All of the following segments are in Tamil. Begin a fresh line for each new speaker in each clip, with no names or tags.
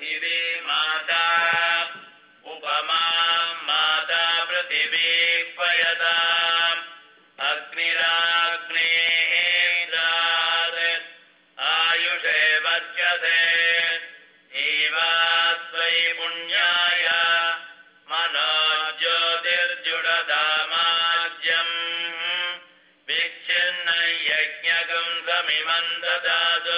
पृथिवी माता उपमां माता पृथिवीक्पयताम् अग्निराग्नेन्द्रात् आयुषे वच्यते जीवास्वै पुण्याय मनोज्योतिर्जुडदामाज्यम् विच्छिन्न यज्ञकं समिमं ददातु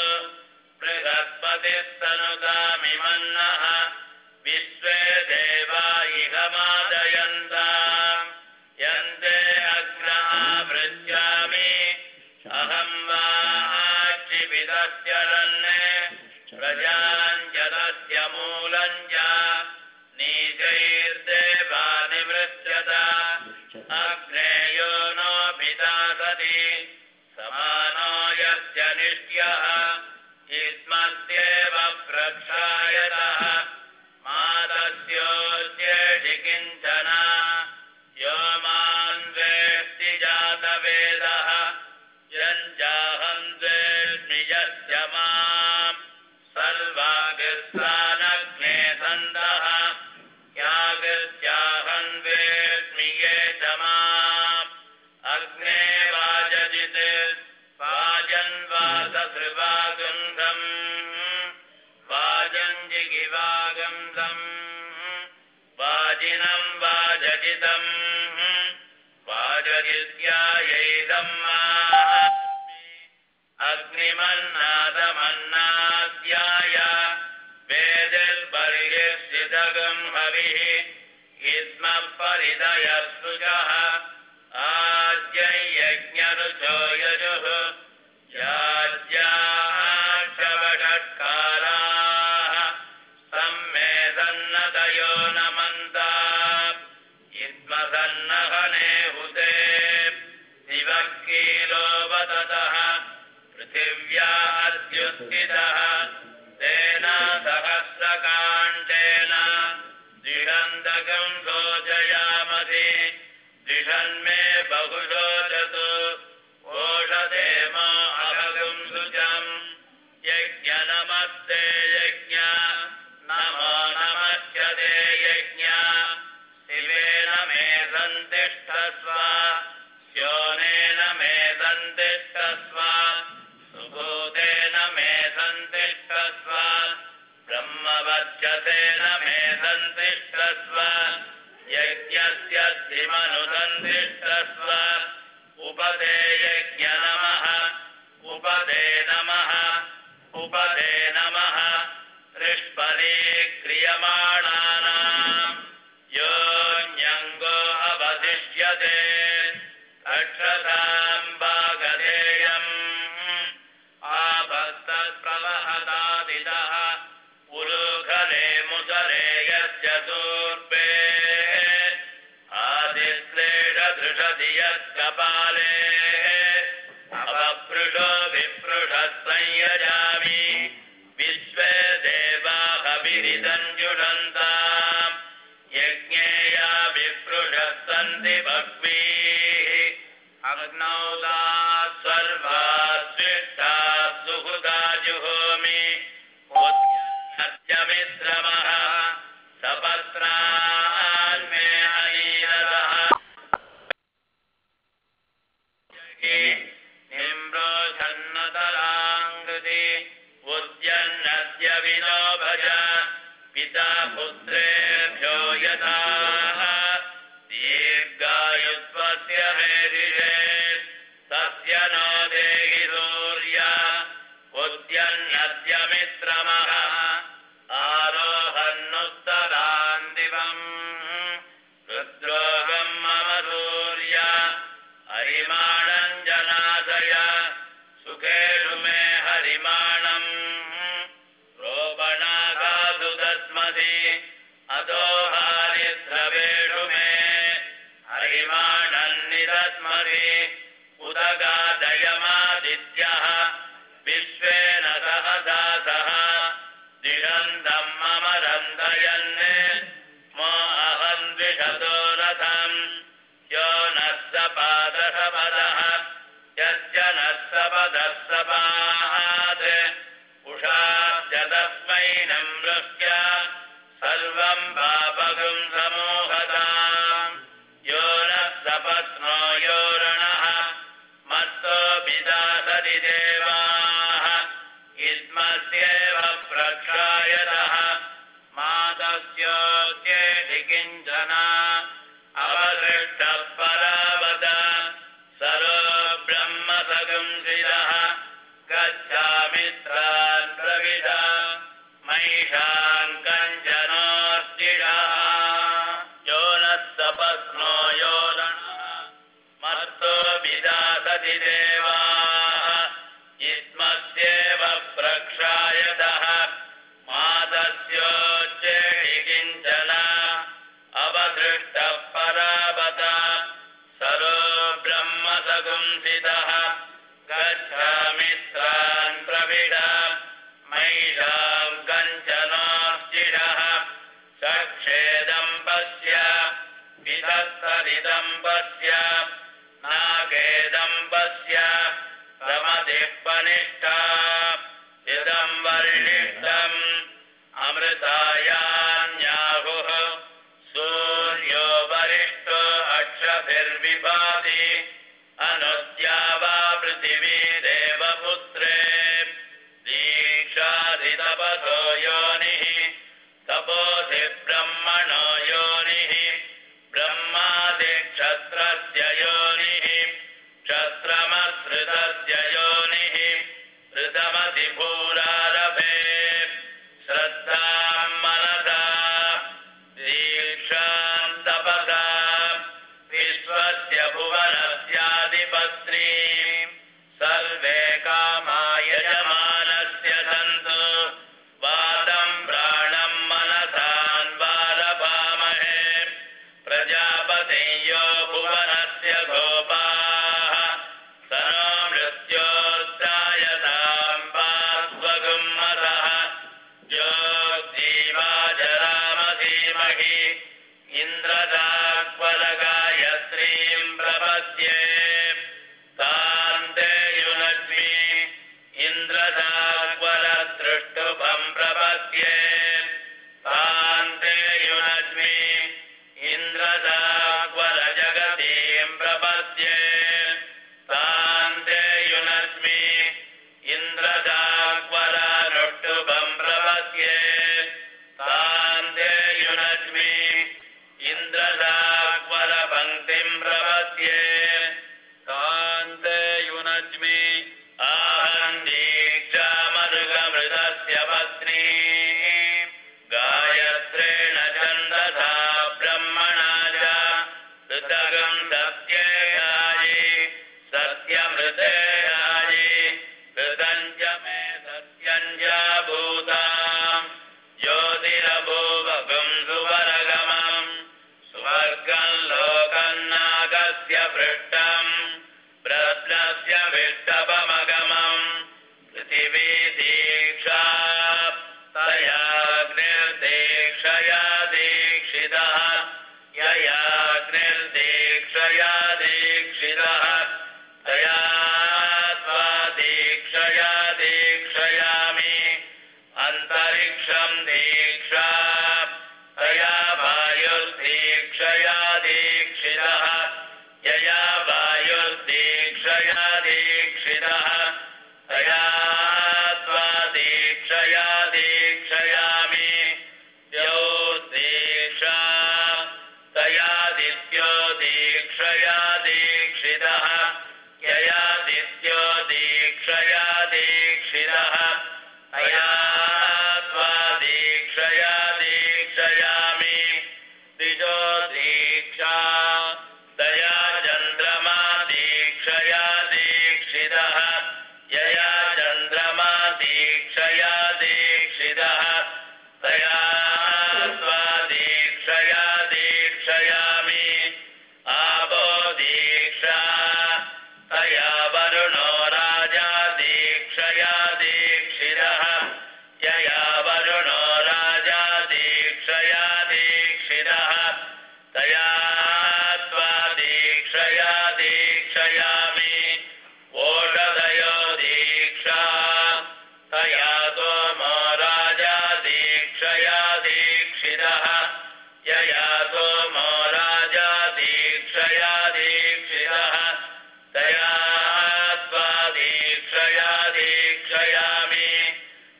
बृहस्पतिस्तनुतामिमन्नः विश्वे देवा इह मादयन्ताम् यन्ते अग्नः पृच्छामि अहं वा क्षिपितश्चरन् प्रजाञ्जलस्य मूलं च नीचैर्देवा निवृच्यत अग्नेयो नो भिदासति समानो यस्य निष्ट्यः इस्मत्येव प्रक्षायतः मातस्योच्येषि किञ्चन यो मां द्वेष्टि जातवेदः यञ्चाहं द्वेष्मि यस्य माम् सर्वागस्तानग्ने सन्तः यागस्याहं द्वेष्मि ये च माम् अग्ने वाजजित् वाजन्वाससृवागन्धम् वाजञ्जिगिवागन्धम् वाजिनं वाजजितम् वाजजित्यायैदम्मास्मि अग्निमन्नादमन्नाद्याय वेदिर्बर्हिश्चिदगं हविः इस्मः परिदयस्रुजः आद्यै यज्ञरुचो यजुः याज्याक्षवषट्काराः सम्मेदन्नतयो नमन्ता इस्मसन्नहने हुते दिवक्कीलो वदतः पृथिव्या अद्युत्थितः तेन सहस्रकाण्डेन द्विषन्दकं शोचयामसि द्विषन्मे बहुशोचतु ओषधेमो अभगं शुचम् यज्ञनमस्ते यज्ञ नमो नमस्यते यज्ञ शिवेन मे सन्तिष्ठस्व स्योनेन मे सन्तिष्ठस्व सुभूतेन मे सन्तिष्ठस्व ब्रह्मवक्षसेन मे सन्तिष्ठस्व यज्ञस्य धिमनुसन्तिष्ठस्व उपदे यज्ञ नमः उपदे नमः उपदे नमः ऋष्परी क्रियमाणानाम् योऽन्यङ्गो अवशिष्यते अक्षतां भागधेयम् आभक्तप्रवहदादिदः पुरुखले मुसरे यस्य सूर्पे आदिश्लेषधृषधि यत्कपाले अपपृषो विपृषः संयजामि विश्वे देवाहविरिदञ्जुषन्ताम् यज्ञेया विपृषः सन्ति भक्वीः अग्नौ ताः सर्वाः स्विष्टाः सुहृदा जुहोमि उद्यन्नद्यमिश्रमः सपत्नान्मे अनीरदः निम्रोषन्नतराङ्कृति उद्यन्नद्य विनो भज पिता पुत्रेभ्यो यथा दीर्घायुत्वस्य हेरिषे तस्य नो देहि सूर्य उद्यन्नद्यमिश्रमः आरोहन्नुत्तरान् दिवम् रुद्रोगं मम सूर्य हरिमाणं जनादय सुखेषु मे हरिमाणम् रोपणागासु दस्मसि अतो हारिद्रवेषु मे हरिमाणं निदस्मसि उदगादयमादित्यः विश्वेन सहसा सह दिशन्तं मम रन्दयन् मो अहं द्विषतो रथम् यो नः सपादः यस्य नः सपदः सपात् उषाब्ज तस्मै नमृष्य युष्मस्येव प्रक्षायतः मातस्योच्येति किञ्चन अवदृष्टः परावत सरो ब्रह्मसगुंसितः गच्छामित्रान् प्रविश महिषान् कञ्चनोर्जिषः यो नः सपस्नो यो मत्तो विदासति देवाः युष्मस्येव प्रक्षायतः मातस्योच्येति किञ्चन अवदृष्टः परावत सरो ब्रह्मसगुंसितः गच्छामित्रान् प्रविश महिषाम् कञ्चनोर्जिषः सक्षेदम् पश्य विदत्तरिदम् पश्य नागेदम् पश्य प्रमदिः पनिष्ठा इदम् वर्षिष्ठम् अमृतायान्याहुः सूर्यो वरिष्ठो अक्षभिर्विभाति अनुद्या वा पृथिवी देवपुत्रे दीक्षाधितपथो योनिः तपोधि ब्रह्मणो योनिः ब्रह्मादिक्षत्रस्य योनिः क्षत्रमसृतस्य योनिः ऋतमधिभूरारभे श्रद्धाम् मनसा दीक्षाम् तपसा विश्वस्य भुवनस्याधिपत्नी सर्वे कामा यजमानस्य सन्तु वादम् प्राणम् मनसान्वारभामहे प्रजापतियो भुवनस्य गोपाः स नो मृत्योर्जायताम् पास्वगुम्मतः ज्योतिवाजरामधीमहि इन्द्रदाक्वलगायत्रीम् प्रपद्ये तान्ते युनज्मि इन्द्रदाक्वलदृष्टुभम् प्रपद्ये तान्ते युनज्मि इन्द्रदाक्वलजगतीम् प्रपद्ये तान्ते युनज्मि इन्द्रदाक्वलनुष्टुभम् प्रपद्ये तान्ते युनज्मि इन्द्रदाक्वलपङ्क्तिम् प्रपद्ये तान्ते युनज्मि आहम् दीक्षामरुगमृतस्य पत्नी गायत्रेण छन्दसा ब्रह्मणा च ऋतगम् सत्येयायि सत्यमृतेयायि ऋतम् च मे सत्यम् च भूताम् ज्योतिरभूवगुम् सुवरगमम् स्वर्गम् लोकम् नागस्य पृष्ठम् प्रश्नस्य विष्टपमगमम् पृथिवी दीक्षा तयाग्निर्दीक्षया दीक्षितः ययाग्निर्दीक्षया दीक्षितः तया त्वा दीक्षया दीक्षयामि अन्तरिक्षम् दीक्षा तया वायुर्दीक्षया दीक्षितः यया वायुर्दीक्षया दीक्षितः तया त्वा दीक्षया दीक्षयामि द्यौर्दीक्षा तयादित्यो दीक्षया दीक्षितः ययादित्यो दीक्षया दीक्षितः तया त्वा दीक्षया दीक्षयामि द्विजो दीक्षा तया चन्द्रमा दीक्षया दीक्षितः यया चन्द्रमा दीक्षया दीक्षितः तया त्वा दीक्षया दीक्षयामि आपो दीक्षा तया वरुणो राजा दीक्षया दीक्षितः यया वरुणो राजा दीक्षया दीक्षितः तया त्वा दीक्षया दीक्षयामि ओषधयो दीक्षा तया सोमो राजा दीक्षया दीक्षितः यया सोमो राजा दीक्षया दीक्षितः तया त्वा दीक्षया दीक्षयामि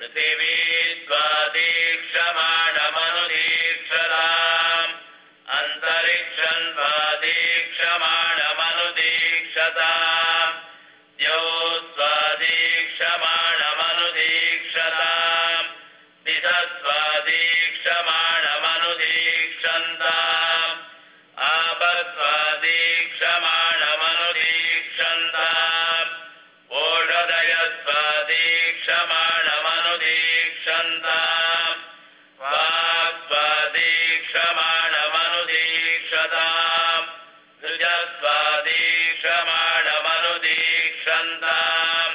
पृथिवी स्वादीक्षमाणमनुदीक्षताम् अन्तरिक्षं स्वादीक्षमाणमनुदीक्षताम् द्यौ स्वादीक्षमाणमनुदीक्षताम् दिशस्वादीक्षमाणमनुदीक्षन्ताम् आपस्वादीक्षमाणमनुदीक्षन्ताम् ओषधयस्वादीक्षमाणमनुदीक्षन्ताम् वाक्स्वादीक्षमाणमनुदीक्षताम् ऋजस्वादीक्षमाणमनुदीक्षन्ताम्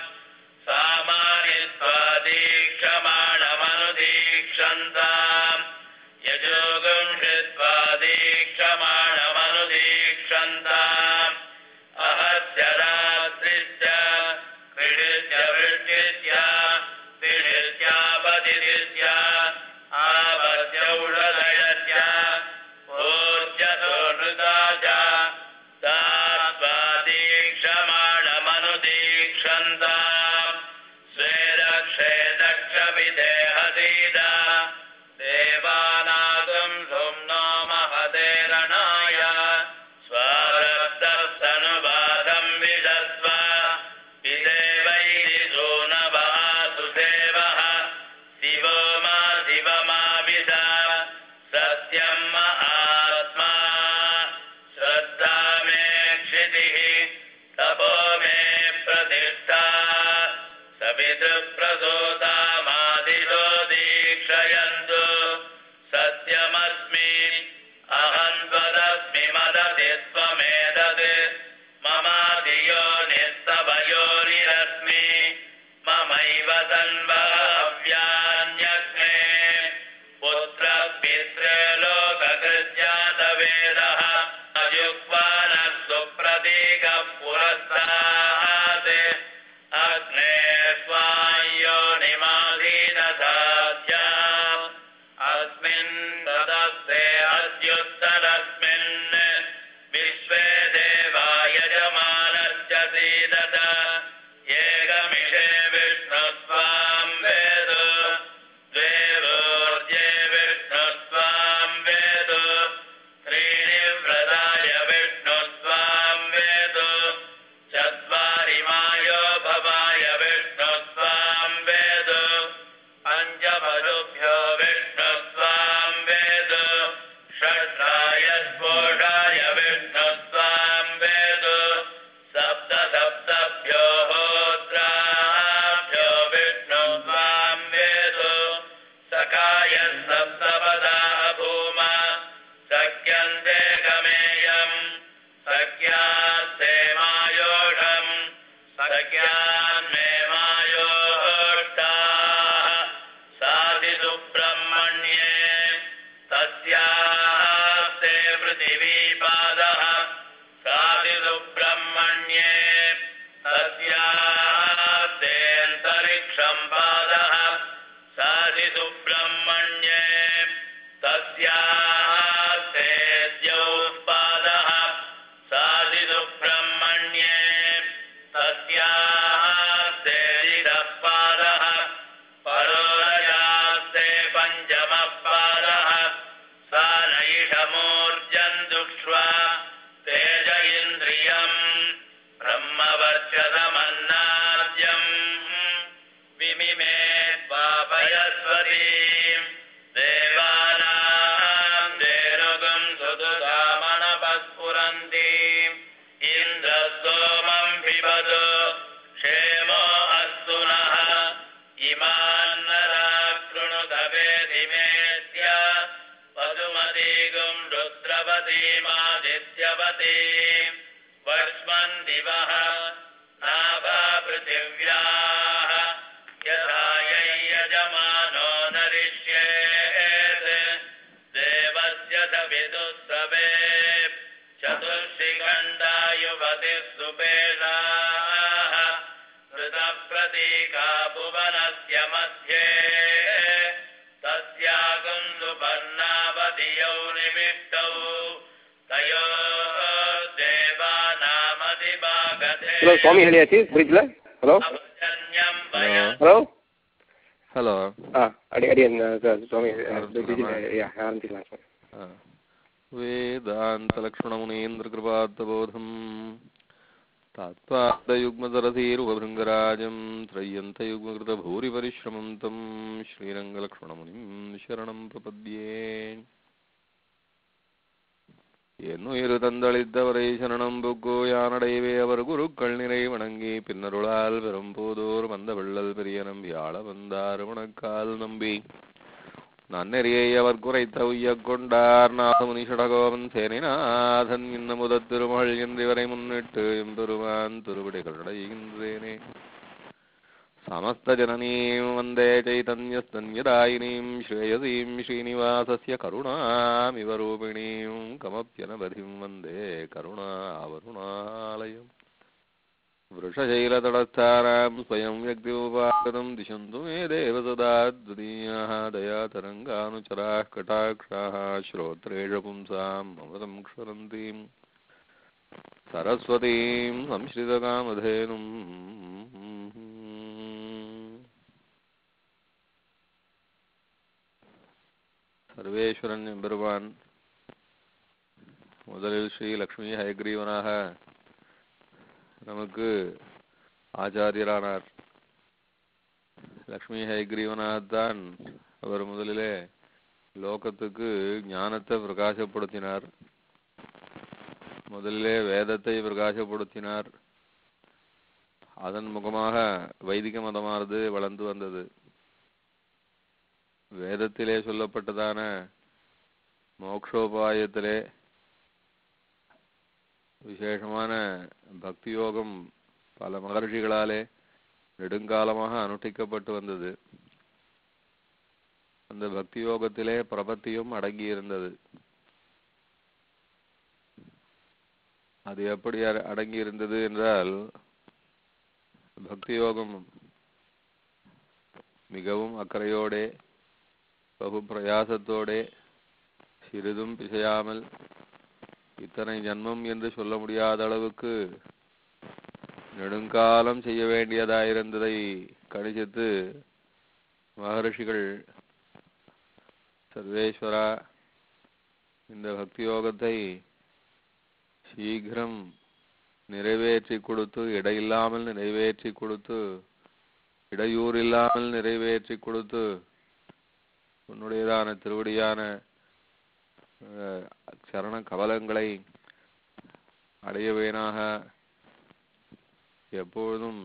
सामानिस्वादीक्षमाणमनुदीक्षन्ताम् यजोगुंषित्वादीक्षमाणमनुदीक्षन्ताम् अहस्य रात्रिश्च क्रीडित्य वृष्टिश्च पीडित्यापतिरित्य आवत्यौषधयस्य ऊर्जसोनृता च तास्वादीक्षमाणमनुदीक्षन्ताम् स्वेरक्षे दक्षविदेहसीद देवानागं सुम्नो महतेरणाय स्वारब्धस्तनुवादं विदस्व विदेवैरिसूनवासुदेवः शिवो मा शिवमाविद सत्यं म आत्मा श्रद्धा मे क्षितिः तपो मे प्रतिष्ठा सवितुप्रसूतामादितो दीक्षयन्तु सत्यमस्मि अहं त्वदस्मि मदति त्वमेतत् मम धियो निस्तवयोनिरस्मि ममैव तन्वाव्यान्यग्ने पुत्रपितृलोककृज्ञातवेदः अयुक्वानः सुप्रतीकः पुरस्तात् अग्ने स्वायोनिमाधीनसाध्या अस्मिन् तदस्ते अद्युत्तरस्मिन् विश्वे देवा यजमानस्य सीदत एकमिषे विष्णुस्त्वां वेदो द्वेवोर्जे विष्णुस्त्वां वेदो त्रीणि व्रताय विष्णुस्त्वां वेदो चत्वारि मायो भवाय विष्णुस्त्वां वेदो पञ्चपदुभ्यो विष्णुस्त्वां वेदो षड्राय स्फोषाय विष्णुस्त्वां वेदो सप्तभ्यो होत्राभ्यो विष्णुस्त्वां वेदो सखाय सप्तपदा भूमा सख्यन्ते गमेयम् सख्यास्ते मायोषम् सख्यान्मे मायोष्टाः साधिसुब्रह्मण्ये तस्यास्ते पृथिवीपादः साधिसुब्रह्मण्ये तस्यास्तेऽन्तरिक्षं पादः साधिसुब्रह्मण्ये तस्यास्ते द्यौः पादः साधिसुब्रह्मण्ये तस्यास्ते शिरः पादः परोरयास्ते पञ्चमः पादः सा नैषमूर्जन् दुक्ष्वा तेज इन्द्रियम् ब्रह्मवर्चसमन्नाद्यम् विमिमे पापयस्वतीम् देवानां धेनुगुं सुदुधामनपस्फुरन्तीम् इन्द्रस्तोमं पिबतु क्षेमो अस्तु नः इमान्नरा कृणुतवेदिमेत्य पदुमतीगुं रुद्रवतीमादित्यवतीम् वर्ष्मन् दिवः नाभा पृथिव्याः यथा यजमानो नरिष्येत् देवस्य सविदुःसवे चतुर्शिखण्डा युवतिः सुपेशाः ऋतप्रतीका भुवनस्य मध्ये तस्यागुं सुपर्णावधियौ निमिष्टौ
ಹಲೋ ಸ್ವಾಮಿ ಹೇಳಿ ಆಚಿ ಬ್ರಿಡ್ಜ್ಲ ಹಲೋ ಹಲೋ ஹலோ.
அடியன் சுவாமி ஆரம்பிச்சுக்கலாம் சார்.
வேதாந்தலக்ஷ்மணமுனீந்திரகிருபாத்தபோதம் தாத்பாதயுக்மதரதீருபபிருங்கராஜம் த்ரய்யந்தயுக்மகிருதபூரிபரிஷ்ரமம் தம் ஸ்ரீரங்கலக்ஷ்மணமுனிம் சரணம் பிரபத்யே. என்னுயிரு தந்தளித்தவரை சரணம் புக்கோ யானடைவே அவர் குருக்கள் நிறை வணங்கி பின்னருளால் பெரும்போதோர் வந்த வெள்ளல் பெரிய நம்பி ஆள வந்தார் வணக்கால் நம்பி நன்னெறியை அவர் குறைத்த உய்யக் கொண்டார் நாதமுனி ஷடகோபன் சேனிநாதன் இன்ன முதத் திருமகள் என்றிவரை முன்னிட்டு எம்பெருமான் திருவிடைகள் அடைகின்றேனே. சமஸ்த ஜனனீம் வந்தே சைதன்யஸ்தன்யதாயினீம் ஸ்ரேயசீம் ஸ்ரீனிவாசஸ்ய கருணாமிவ ரூபிணீம் கமப்யனபதிம் வந்தே கருணாவருணாலயம். वृषशैलतटस्थानां स्वयं व्यक्तिमुपागतं दिशन्तु मे देव सदा द्वितीयाः दयातरङ्गानुचराः कटाक्षाः श्रोत्रेषु पुंसाम् अमृतं क्षरन्तीं सरस्वतीं संश्रितकामधेनुम्. सर्वेश्वरன் எம்பெருமான் முதலில் ஸ்ரீ லக்ஷ்மி ஹயக்ரீவனாக நமக்கு ஆச்சாரியரானார். லக்ஷ்மி ஹயக்ரீவனாகத்தான் அவர் முதலிலே லோகத்துக்கு ஞானத்தை பிரகாசப்படுத்தினார். முதலிலே வேதத்தை பிரகாசப்படுத்தினார். அதன் முகமாக வைதிக மதமானது வளர்ந்து வந்தது. வேதத்திலே சொல்லப்பட்டதான மோக்ஷோபாயத்திலே விசேஷமான பக்தி யோகம் பல மகர்ஷிகளாலே நெடுங்காலமாக அனுஷ்டிக்கப்பட்டு வந்தது. அந்த பக்தி யோகத்திலே பிரபத்தியும் அடங்கி இருந்தது. அது எப்படி அடங்கி இருந்தது என்றால், பக்தி யோகம் மிகவும் அக்கறையோடே பகு பிரயாசத்தோடே சிறிதும் பிசையாமல் இத்தனை ஜன்மம் என்று சொல்ல முடியாத அளவுக்கு நெடுங்காலம் செய்ய வேண்டியதாயிருந்ததை கணிசித்து மகர்ஷிகள் சர்வேஸ்வரா இந்த பக்தி யோகத்தை சீக்கிரம் நிறைவேற்றி கொடுத்து, இடையில்லாமல் நிறைவேற்றி கொடுத்து, இடையூறில்லாமல் நிறைவேற்றி கொடுத்து, உன்னுடையதான திருவடியான சரண கவலங்களை அடையவேனாக எப்பொழுதும்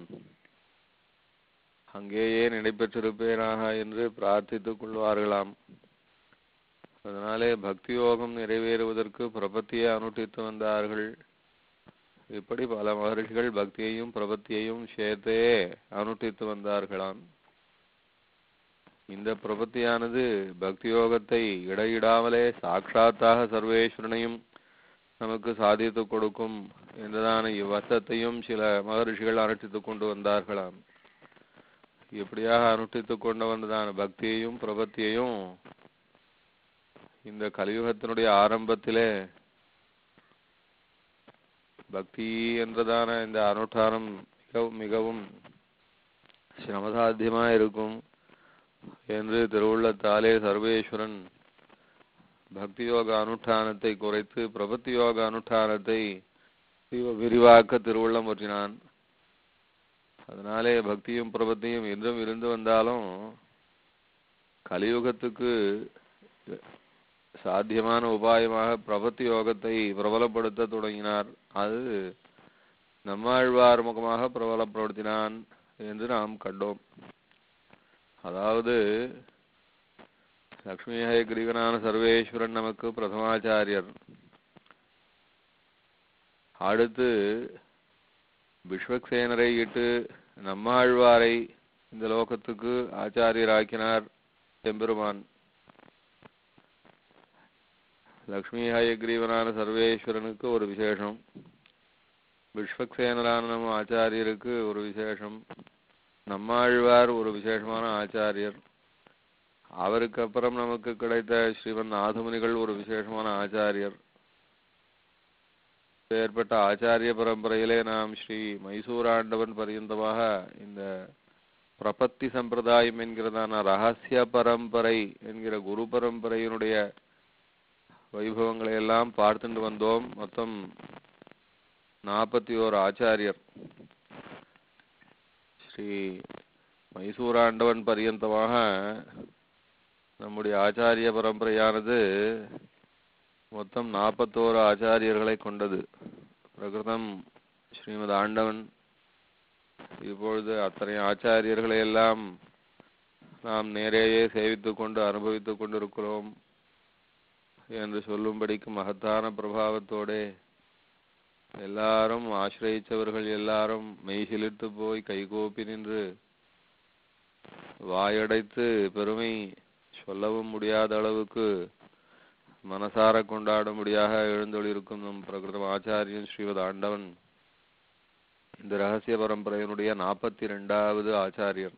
அங்கேயே நடைபெற்றிருப்பேனாக என்று பிரார்த்தித்துக் கொள்வார்களாம். அதனாலே பக்தி யோகம் நிறைவேறுவதற்கு பிரபத்தியை அனுஷ்டித்து வந்தார்கள். இப்படி பல மகர்ஷிகள் பக்தியையும் பிரபத்தியையும் சேர்த்தே அனுஷ்டித்து வந்தார்களாம். இந்த பிரபத்தியானது பக்தி யோகத்தை இடையிடாமலே சாட்சாத்தாக சர்வேஸ்வரனையும் நமக்கு சாதித்து கொடுக்கும் என்றதான இவ்வர்த்தத்தையும் சில மகர்ஷிகள் அனுஷ்டித்துக் கொண்டு வந்தார்களாம். இப்படியாக அனுஷ்டித்துக் கொண்டு வந்ததான பக்தியையும் பிரபத்தியையும் இந்த கலியுகத்தினுடைய ஆரம்பத்திலே பக்தி என்றதான இந்த அனுஷ்டானம் மிகவும் சிரமசாத்தியமாக இருக்கும் என்று திருவுள்ளத்தாலே சர்வேஸ்வரன் பக்தி யோக அனுஷ்டானத்தை குறைத்து பிரபத்தி யோக அனுஷ்டானத்தை விரிவாக்க திருவுள்ளம் பற்றினான். அதனாலே பக்தியும் பிரபத்தியும் என்றும் இருந்து வந்தாலும் கலியுகத்துக்கு சாத்தியமான உபாயமாக பிரபத்தி யோகத்தை பிரபலப்படுத்த தொடங்கினார். அது நம்மாழ்வார் முகமாக பிரபலப்படுத்தினான் என்று நாம் கண்டோம். அதாவது லக்ஷ்மி ஹயக்ரீவனான சர்வேஸ்வரன் நமக்கு பிரதமாச்சாரியர். அடுத்து விஸ்வக்சேனரை இட்டு நம்மாழ்வாரை இந்த லோகத்துக்கு ஆச்சாரியராக்கினார் எம்பெருமான். லக்ஷ்மி ஹயக்ரீவனான சர்வேஸ்வரனுக்கு ஒரு விசேஷம், விஸ்வக்சேனரான நம்ம ஆச்சாரியருக்கு ஒரு விசேஷம், நம்மாழ்வார் ஒரு விசேஷமான ஆச்சாரியர். அவருக்கு அப்புறம் நமக்கு கிடைத்த ஸ்ரீமன் நாதமுனிகள் ஒரு விசேஷமான ஆச்சாரியர். ஏற்பட்ட ஆச்சாரிய பரம்பரையிலே நாம் ஸ்ரீ மைசூராண்டவன் பர்யந்தமாக இந்த பிரபத்தி சம்பிரதாயம் என்கிறதான ரகசிய பரம்பரை என்கிற குரு பரம்பரையினுடைய வைபவங்களை எல்லாம் பார்த்துட்டு வந்தோம். மொத்தம் 41 ஆச்சாரியர் ஸ்ரீ மைசூராண்டவன் பரியந்தமாக நம்முடைய ஆச்சாரிய பரம்பரையானது மொத்தம் 41 ஆச்சாரியர்களை கொண்டது. பிரகிருதம் ஸ்ரீமத் ஆண்டவன் இப்பொழுது அத்தனை ஆச்சாரியர்களை எல்லாம் நாம் நேரேயே சேவித்துக் கொண்டு அனுபவித்துக் கொண்டிருக்கிறோம் என்று சொல்லும்படிக்கு மகத்தான பிரபாவத்தோட எல்லாரும் ஆசிரயிச்சவர்கள் எல்லாரும் மெய்சிலிர்த்து போய் கைகோப்பி நின்று வாயடைத்து பெருமை சொல்லவும் முடியாத அளவுக்கு மனசார கொண்டாடும்படியாக எழுந்தொழிருக்கும் நம் பிரகிருதம் ஆச்சாரியன் ஸ்ரீமத் ஆண்டவன் இந்த ரகசிய பரம்பரையினுடைய 42வது ஆச்சாரியர்.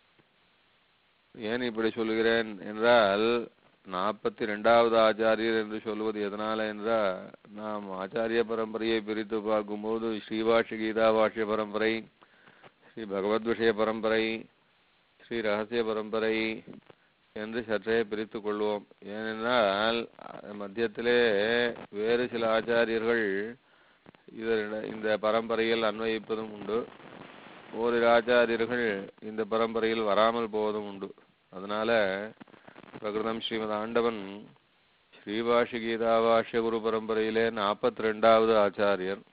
ஏன் இப்படி சொல்லுகிறேன் என்றால், 42வது ஆச்சாரியர் என்று சொல்வது எதனால என்றால், நாம் ஆச்சாரிய பரம்பரையை பிரித்து பார்க்கும்போது ஸ்ரீபாஷ்ய கீதா பாஷ்ய பரம்பரை, ஸ்ரீ பகவத் விஷய பரம்பரை, ஸ்ரீ ரகசிய பரம்பரை என்று சற்றே பிரித்து கொள்வோம். ஏனென்றால் மத்தியத்திலே வேறு சில ஆச்சாரியர்கள் இந்த பரம்பரையில் அன்வயிப்பதும் உண்டு, ஓரிரு ஆச்சாரியர்கள் இந்த பரம்பரையில் வராமல் போவதும் உண்டு. அதனால பிரகிருதம் ஸ்ரீமத் ஆண்டவன் ஸ்ரீபாஷ்ய கீதா பாஷ்ய குரு பரம்பரையிலே 42வது ஆச்சாரியர்,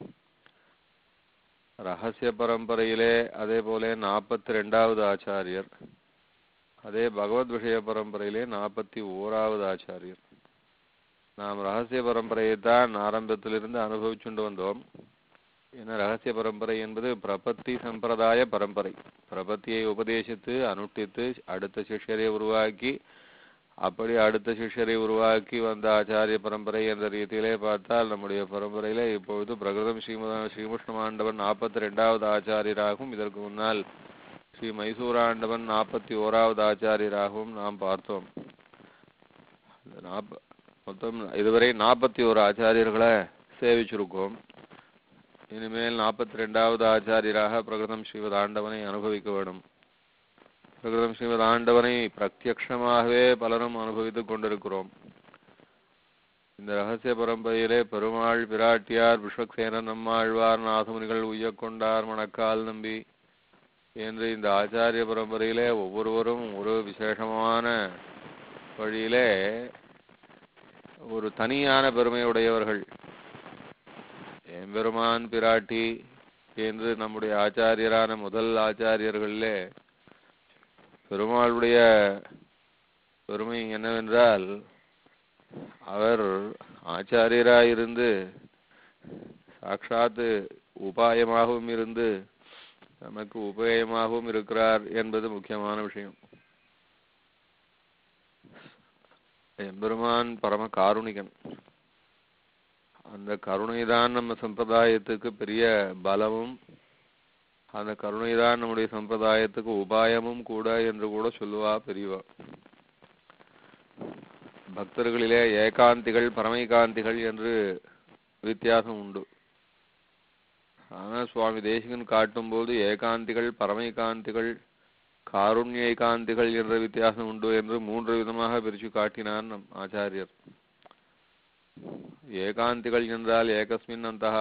ரகசிய பரம்பரையிலே அதே போல 42வது ஆச்சாரியர், அதே பகவத் விஷய பரம்பரையிலே 41வது ஆச்சாரியர். நாம் ரகசிய பரம்பரையைத்தான் ஆரம்பத்திலிருந்து அனுபவிச்சுண்டு வந்தோம். ஏன்னா ரகசிய பரம்பரை என்பது பிரபத்தி சம்பிரதாய பரம்பரை. பிரபத்தியை உபதேசித்து அனுஷ்டித்து அடுத்த சிஷ்யரை உருவாக்கி, அப்படி அடுத்த சிஷ்யரை உருவாக்கி வந்த ஆச்சாரிய பரம்பரை என்ற ரீதியிலே பார்த்தால், நம்முடைய பரம்பரையிலே இப்பொழுது பிரகிருதம் ஸ்ரீமுஷ்ணமாண்டவன் 42வது ஆச்சாரியராகவும், இதற்கு முன்னால் ஸ்ரீ மைசூராண்டவன் 41வது ஆச்சாரியராகவும் நாம் பார்த்தோம். மொத்தம் இதுவரை 41 ஆச்சாரியர்களை சேவிச்சிருக்கோம். இனிமேல் 42வது ஆச்சாரியராக பிரகிருதம் ஸ்ரீமத் ஆண்டவனை அனுபவிக்க வேண்டும். பிரகிருதம் ஸ்ரீமத் ஆண்டவனை பிரத்யக்ஷமாகவே பலரும் அனுபவித்துக் கொண்டிருக்கிறோம். இந்த ரகசிய பரம்பரையிலே பெருமாள் பிராட்டியார் விஸ்வக்சேனன் நம்மாழ்வார் நாதமுனிகள் உய்யக்கொண்டார் மணக்கால் நம்பி என்று இந்த ஆச்சாரிய பரம்பரையிலே ஒவ்வொருவரும் ஒரு விசேஷமான வழியிலே ஒரு தனியான பெருமையுடையவர்கள். எம்பெருமான் பிராட்டி என்று நம்முடைய ஆச்சாரியரான முதல் ஆச்சாரியர்களிலே பெருமாளுடைய பெருமை என்னவென்றால், அவர் ஆச்சாரியராயிருந்து சாட்சாத்து உபாயமாகவும் இருந்து நமக்கு உபயமாகவும் இருக்கிறார் என்பது முக்கியமான விஷயம். எம்பெருமான் பரம காருணிகன். அந்த கருணைதான் நம்ம சம்பிரதாயத்துக்கு பெரிய பலமும், அந்த கருணைதான் நம்முடைய சம்பிரதாயத்துக்கு உபாயமும் கூட என்று கூட சொல்லுவா பெரியவா. பக்தர்களிலே ஏகாந்திகள் பரமைகாந்திகள் என்று வித்தியாசம் உண்டு. ஆனால் சுவாமி தேசிகன் காட்டும் போது ஏகாந்திகள் பரமைகாந்திகள் காருண்யகாந்திகள் என்ற வித்தியாசம் உண்டு என்று 3 விதமாக பிரித்து காட்டினார் நம் ஆச்சாரியர். ஏகாந்திகள் என்றால் ஏகஸ்மின் அந்தஹா,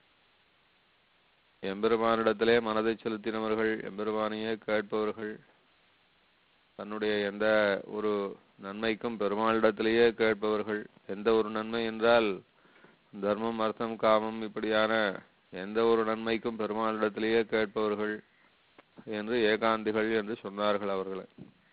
எம்பெருமானிடத்திலே மனதை செலுத்தினவர்கள், எம்பெருமானையே கேட்பவர்கள், தன்னுடைய எந்த ஒரு நன்மைக்கும் பெருமாளிடத்திலேயே கேட்பவர்கள். எந்த ஒரு நன்மை என்றால் தர்மம் அர்த்தம் காமம் இப்படியான எந்த ஒரு நன்மைக்கும் பெருமாளிடத்திலேயே கேட்பவர்கள் என்று ஏகாந்திகள் என்று சொன்னார்கள் அவர்களை.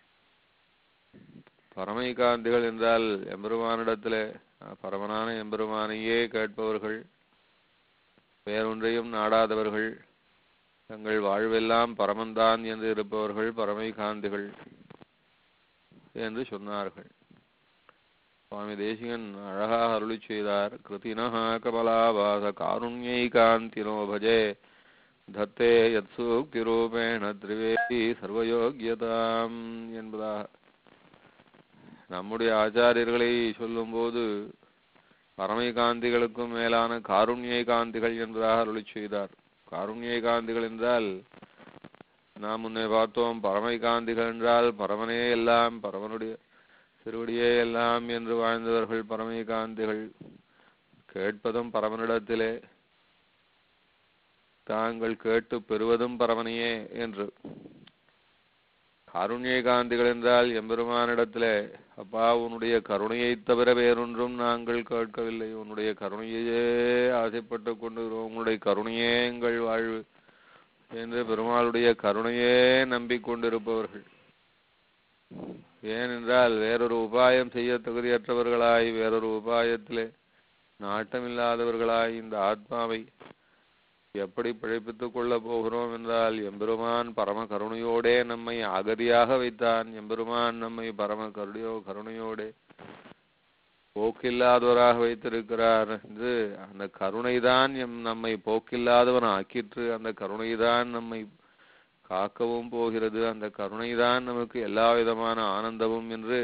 பரமைகாந்திகள் என்றால் எம்பெருமானிடத்திலே பரமனான எம்பெருமானையே கேட்பவர்கள், வேறொன்றையும் நாடாதவர்கள், தங்கள் வாழ்வெல்லாம் பரமந்தான் என்று இருப்பவர்கள் பரமைகாந்திகள் என்று சொன்னார்கள். சுவாமி தேசிகன் அழகாக அருளி செய்தார். கிருதினஹ கமலாபாச காருண்யைகாந்தினோ பஜே தத்தே யத் சூக்தி ரூபேண திரிவேதி சர்வயோக்யதாம் என்பதாக. நம்முடைய ஆச்சாரியர்களை சொல்லும்போது பரமைகாந்திகளுக்கும் மேலான காருண்யகாந்திகள் என்பதாக அருளி செய்தார். காருண்யகாந்திகள் என்றால் நாம் முன்னே பார்த்தோம், பரமைகாந்திகள் என்றால் பரமனே எல்லாம், பரமனுடைய திருவடியே எல்லாம் என்று வாழ்ந்தவர்கள் பரமைகாந்திகள். கேட்பதும் பரமனிடத்திலே, தாங்கள் கேட்டு பெறுவதும் பரமனையே என்று. காருண்யகாந்திகள் என்றால் எம்பெருமானிடத்திலே, அப்பா உன்னுடைய கருணையை தவிர வேறொன்றும் நாங்கள் கேட்கவில்லை, உன்னுடைய கருணையே ஆசைப்பட்டு கொண்டிருக்கிறோம், உன்னுடைய கருணையே எங்கள் வாழ்வு என்று பெருமாளுடைய கருணையே நம்பிக்கொண்டிருப்பவர்கள். ஏனென்றால் வேறொரு உபாயம் செய்ய தகுதியற்றவர்களாய், வேறொரு உபாயத்திலே நாட்டமில்லாதவர்களாய் இந்த ஆத்மாவை எப்படி பிழைப்பித்துக் கொள்ளப் போகிறோம் என்றால், எம்பெருமான் பரம கருணையோடே நம்மை அகதியாக வைத்தான். எம்பெருமான் நம்மை பரம கருணையோடே போக்கில்லாதவராக வைத்திருக்கிறார் என்று. அந்த கருணைதான் நம்மை போக்கில்லாதவன் ஆக்கிற்று. அந்த கருணைதான் நம்மை காக்கவும் போகிறது. அந்த கருணைதான் நமக்கு எல்லா விதமான ஆனந்தமும் என்று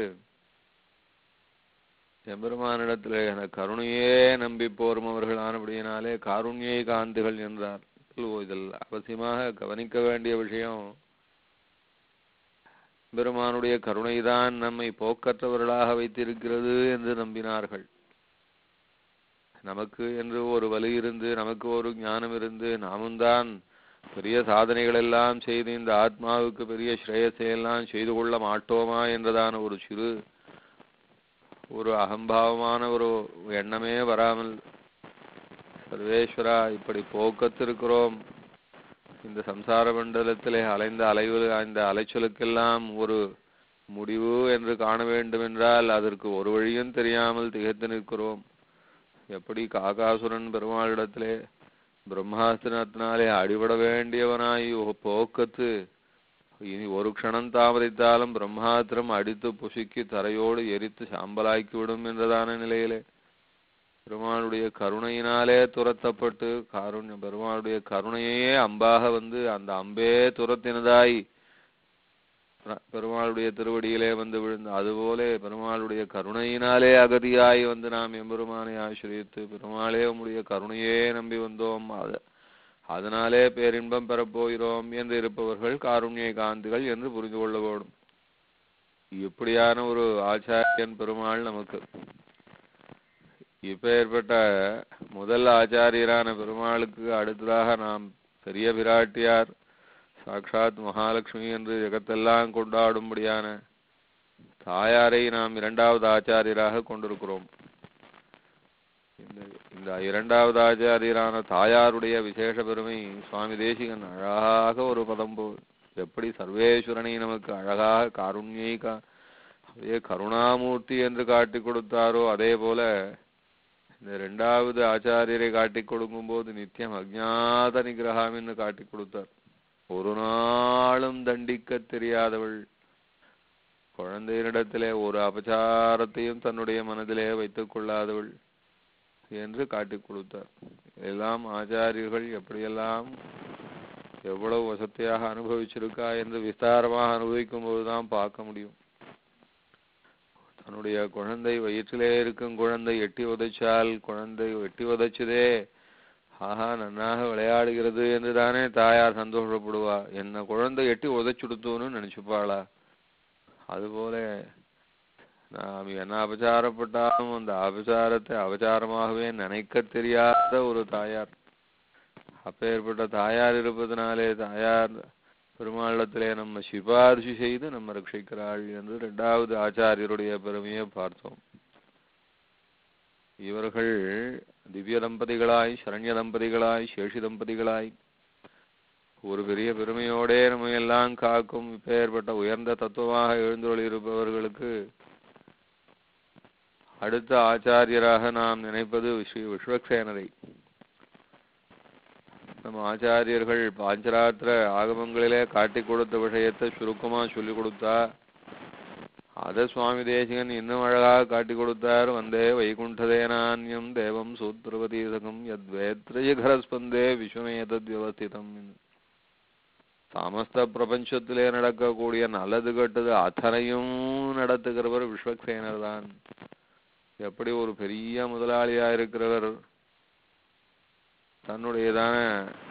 எம்பெருமானிடத்திலே அந்த கருணையே நம்பி போர்மவர்கள் ஆனபடியினாலே காருண்ய காந்திகள் என்றார். இதில் அவசியமாக கவனிக்க வேண்டிய விஷயம், எம்பெருமானுடைய கருணைதான் நம்மை போக்கற்றவர்களாக வைத்திருக்கிறது என்று நம்பினார்கள். நமக்கு என்று ஒரு வலி இருந்து, நமக்கு ஒரு ஞானம் இருந்து, நாமும் தான் பெரிய சாதனைகள் எல்லாம் செய்து இந்த ஆத்மாவுக்கு பெரிய ஸ்ரேயசை எல்லாம் செய்து கொள்ள மாட்டோமா என்றதான ஒரு சிறு ஒரு அகம்பாவமான ஒரு எண்ணமே வராமல், சர்வேஸ்வரா இப்படி போக்கத்திருக்கிறோம், இந்த சம்சார மண்டலத்திலே இந்த அலைச்சலுக்கெல்லாம் ஒரு முடிவு என்று காண வேண்டும் என்றால் அதற்கு ஒரு வழியும் தெரியாமல் திகைத்து நிற்கிறோம். எப்படி காகாசுரன் பெருமாளிடத்திலே பிரம்மாஸ்திரத்தினாலே அடிபட வேண்டியவனாய் போக்கத்து இனி ஒரு க்ஷணம் தாமதித்தாலும் பிரம்மாஸ்திரம் அடித்து புசுக்கி தரையோடு எரித்து சாம்பலாக்கிவிடும் என்றதான நிலையிலே பெருமாளுடைய கருணையினாலே துரத்தப்பட்டு, பெருமாளுடைய கருணையே அம்பாக வந்து அந்த அம்பே துரத்தினதாய் பெருமாளுடைய திருவடியிலே வந்து விழுந்து, அதுபோல பெருமாளுடைய கருணையினாலே அகதியாய் வந்து நாம் எம்பெருமானை ஆசிரியத்து, பெருமாளே உம்முடைய கருணையே நம்பி வந்தோம், அதனாலே பேரின்பம் பெறப்போகிறோம் என்று இருப்பவர்கள் காருண்ய காந்திகள் என்று புரிந்து கொள்ள வேண்டும். இப்படியான ஒரு ஆச்சாரியன் பெருமாள் நமக்கு. இப்பேற்பட்ட முதல் ஆச்சாரியரான பெருமாளுக்கு அடுத்ததாக நாம் பெரிய பிராட்டியார் சாட்சாத் மகாலட்சுமி என்று ஜெகத்தெல்லாம் கொண்டாடும்படியான தாயாரை நாம் இரண்டாவது ஆச்சாரியராக கொண்டிருக்கிறோம். இந்த இரண்டாவது ஆச்சாரியரான தாயாருடைய விசேஷ பெருமை சுவாமி தேசிகன் அழகாக ஒரு பதம் எப்படி சர்வேஸ்வரனை நமக்கு அழகாக கருணாமூர்த்தி என்று காட்டிக் கொடுத்தாரோ, அதே போல இந்த இரண்டாவது ஆச்சாரியரை காட்டிக் கொடுக்கும் போது நித்தியம் அஜ்ஞாத நிகிரகம் என்று காட்டிக் கொடுத்தார். ஒரு நாளும் தண்டிக்க தெரியாதவள், குழந்தையினிடத்திலே ஒரு அபச்சாரத்தையும் தன்னுடைய மனதிலே வைத்துக் கொள்ளாதவள் என்று காட்டிக் கொடுத்தார். எல்லாம் ஆச்சாரியர்கள் எப்படியெல்லாம் எவ்வளவு வசதியாக அனுபவிச்சிருக்கா என்று விஸ்தாரமாக அனுபவிக்கும் போதுதான் பார்க்க முடியும். தன்னுடைய குழந்தை வயிற்றிலே இருக்கும் குழந்தை எட்டி உதைச்சால், குழந்தை எட்டி உதைச்சதே ஆஹா நன்னாக விளையாடுகிறது என்று தானே தாயார் சந்தோஷப்படுவா. என்ன குழந்தை எட்டி உதைச்சுடுத்தோன்னு நினைச்சுப்பாளா? அதுபோல நாம் என்ன அபச்சாரப்பட்டாலும் அந்த அபச்சாரத்தை அபச்சாரமாகவே நினைக்க தெரியாத ஒரு தாயார். அப்பேற்பட்ட தாயார் இருப்பதனாலே தாயார் பெருமாளத்திலே நம்ம சிபாரிசு செய்து நம்ம ரட்சிக்கிறாள் என்று இரண்டாவது ஆச்சாரியருடைய பெருமையை பார்த்தோம். இவர்கள் திவ்ய தம்பதிகளாய், சரண்ய தம்பதிகளாய், சேஷி தம்பதிகளாய் ஒரு பெரிய பெருமையோடே நம்ம எல்லாம் காக்கும் இப்பேற்பட்ட உயர்ந்த தத்துவமாக எழுந்தொழி இருப்பவர்களுக்கு அடுத்த ஆச்சாரியராக நாம் நினைப்பது ஸ்ரீ விஸ்வக்சேனரை. நம்ம ஆச்சாரியர்கள் பாஞ்சராத்திர ஆகமங்களிலே காட்டி கொடுத்த விஷயத்தை சுருக்கமா சொல்லி கொடுத்தா, அத சுவாமி தேசிகன் இன்னும் அழகாக காட்டி கொடுத்தார். வந்தே வைகுண்டதேனான்யம் தேவம் சூத்திரவதீசகம் யத்வேத்ரயகரஸ்பந்தே விஸ்வமேதத் வியவஸ்திதம். சமஸ்த பிரபஞ்சத்திலே நடக்கக்கூடிய நல்லது கெட்டது அத்தனையும் நடத்துகிறவர் விஸ்வக்சேனர் தான். எப்படி ஒரு பெரிய முதலாளியா இருக்கிறவர் தன்னுடையதான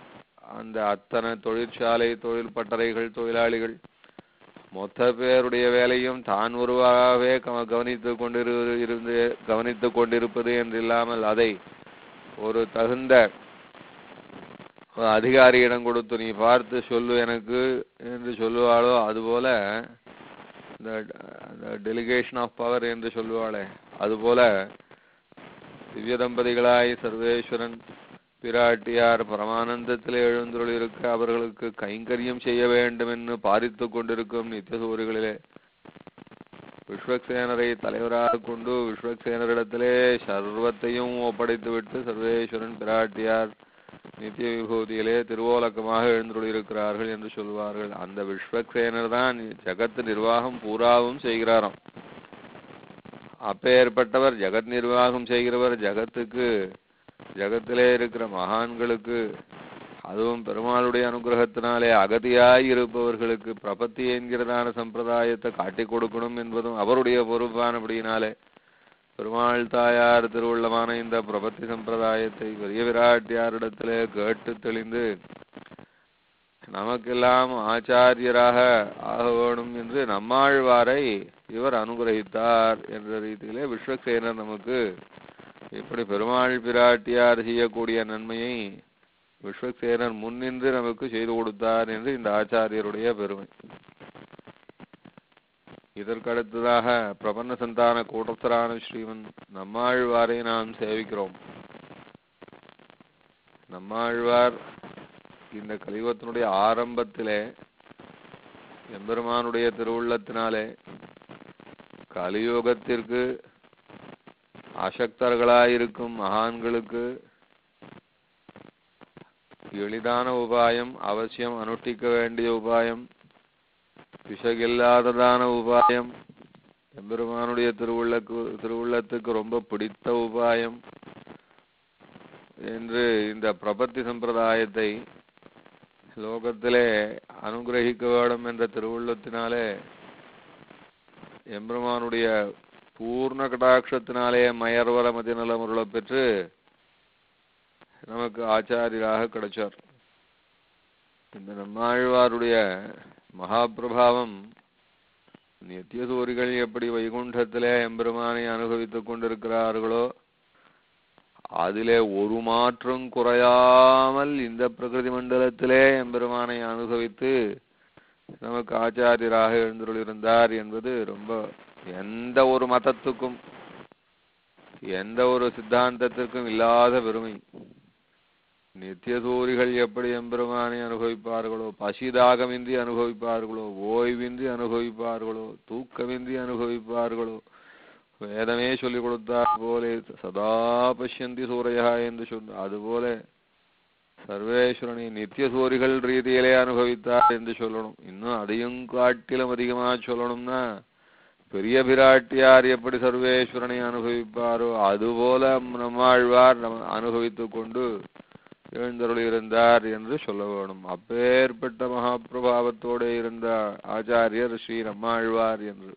அந்த அத்தனை தொழிற்சாலை தொழில் பட்டறைகள் தொழிலாளிகள் மொத்த பேருடைய வேலையும் தான் ஒருவராகவே கவனித்துக் கொண்டிருப்பது என்றில்லாமல் அதை ஒரு தகுந்த அதிகாரியிடம் கொடுத்து நீ பார்த்து சொல்லு எனக்கு என்று சொல்லுவாளோ அதுபோல இந்த டெலிகேஷன் ஆஃப் பவர் என்று சொல்லுவாளே அதுபோல திவ்ய தம்பதிகளாய் சர்வேஸ்வரன் பிராட்டியார் பரமானந்தத்திலே எழுந்துள்ளிருக்க அவர்களுக்கு கைங்கரியம் செய்ய வேண்டும் என்று பாரித்து கொண்டிருக்கும் நித்தியசூரிகளிலே விஸ்வக்சேனரை தலைவராக கொண்டு விஸ்வக்சேனரிடத்திலே சர்வத்தையும் ஒப்படைத்துவிட்டு சர்வேஸ்வரன் பிராட்டியார் நித்திய விபூதியிலே திருவோலக்கமாக எழுந்துள்ளிருக்கிறார்கள் என்று சொல்வார்கள். அந்த விஸ்வக்சேனர் தான் ஜகத் நிர்வாகம் பூராவும் செய்கிறாராம். அப்பேற்பட்டவர் ஜகத் நிர்வாகம் செய்கிறவர் ஜகத்திலே இருக்கிற மகான்களுக்கு அதுவும் பெருமாளுடைய அனுகிரகத்தினாலே அகதியாய் இருப்பவர்களுக்கு பிரபத்தி என்கிறதான சம்பிரதாயத்தை காட்டிக் கொடுக்கணும் என்பதும் அவருடைய பொறுப்பானபடியினாலே பெருமாள் தாயார் திருவுள்ளமான இந்த பிரபத்தி சம்பிரதாயத்தை பெரிய விராட்டியாரிடத்திலே கேட்டு தெளிந்து நமக்கெல்லாம் ஆச்சாரியராக ஆக வேணும் என்று நம்மாழ்வாரை இவர் அனுகிரகித்தார் என்ற ரீதியிலே விஸ்வக்சேனர் நமக்கு இப்படி பெருமாள் பிராட்டியார் செய்யக்கூடிய நன்மையை விஸ்வக்சேனர் முன்னின்று நமக்கு செய்து கொடுத்தார் என்று இந்த ஆச்சாரியருடைய பெருமை. இதற்கடுத்ததாக பிரபன்ன சந்தான கூட்டத்தரான ஸ்ரீமன் நம்மாழ்வாரை நாம் சேவிக்கிறோம். நம்மாழ்வார் இந்த கலியுகத்தினுடைய ஆரம்பத்திலே எம்பெருமானுடைய திருவுள்ளத்தினாலே கலியுகத்திற்கு அசக்தர்களாயிருக்கும் மகான்களுக்கு எளிதான உபாயம், அவசியம் அனுஷ்டிக்க வேண்டிய உபாயம், பிசகில்லாததான உபாயம், எம்பெருமானுடைய திருவுள்ளத்துக்கு ரொம்ப பிடித்த உபாயம் என்று இந்த பிரபத்தி சம்பிரதாயத்தை லோகத்திலே அனுகிரகிக்க வேண்டும் என்ற திருவுள்ளத்தினாலே எம்பெருமானுடைய பூர்ண கடாட்சத்தினாலே மயர்வர மதிநலமுருள பெற்று நமக்கு ஆச்சாரியராக கிடைச்சார். இந்த நம்மாழ்வாருடைய மகாபிரபாவம் நித்தியசூரிகள் எப்படி வைகுண்டத்திலே எம்பெருமானை அனுபவித்துக் கொண்டிருக்கிறார்களோ அதிலே ஒரு மாற்றம் குறையாமல் இந்த பிரகிருதி மண்டலத்திலே எம்பெருமானை அனுபவித்து நமக்கு ஆச்சாரியராக எழுந்துள்ளிருந்தார் என்பது ரொம்ப எந்த ஒரு மதத்துக்கும் எந்த ஒரு சித்தாந்தத்திற்கும் இல்லாத பெருமை. நித்தியசூரிகள் எப்படி எம்பெருமானை அனுபவிப்பார்களோ, பசிதாகமின்றி அனுபவிப்பார்களோ, ஓய்வின்றி அனுபவிப்பார்களோ, தூக்கமின்றி அனுபவிப்பார்களோ, வேதமே சொல்லிக் கொடுத்தார் போலே சதா பஷ்யந்தி சூரையா என்று சொன்ன அதுபோல சர்வேஸ்வரனை நித்தியசூரிகள் ரீதியிலே அனுபவித்தார் என்று சொல்லணும். இன்னும் அதையும் காட்டிலும் அதிகமாக சொல்லணும்னா பெரிய பிராட்டியார் எப்படி சர்வேஸ்வரனை அனுபவிப்பாரோ அதுபோல நம்மாழ்வார் அனுபவித்துக் கொண்டு எழுந்தருளியிருந்தார் என்று சொல்ல வேணும். அப்பேற்பட்ட மகாபிரபாவத்தோடு இருந்த ஆச்சாரியர் ஸ்ரீ நம்மாழ்வார் என்று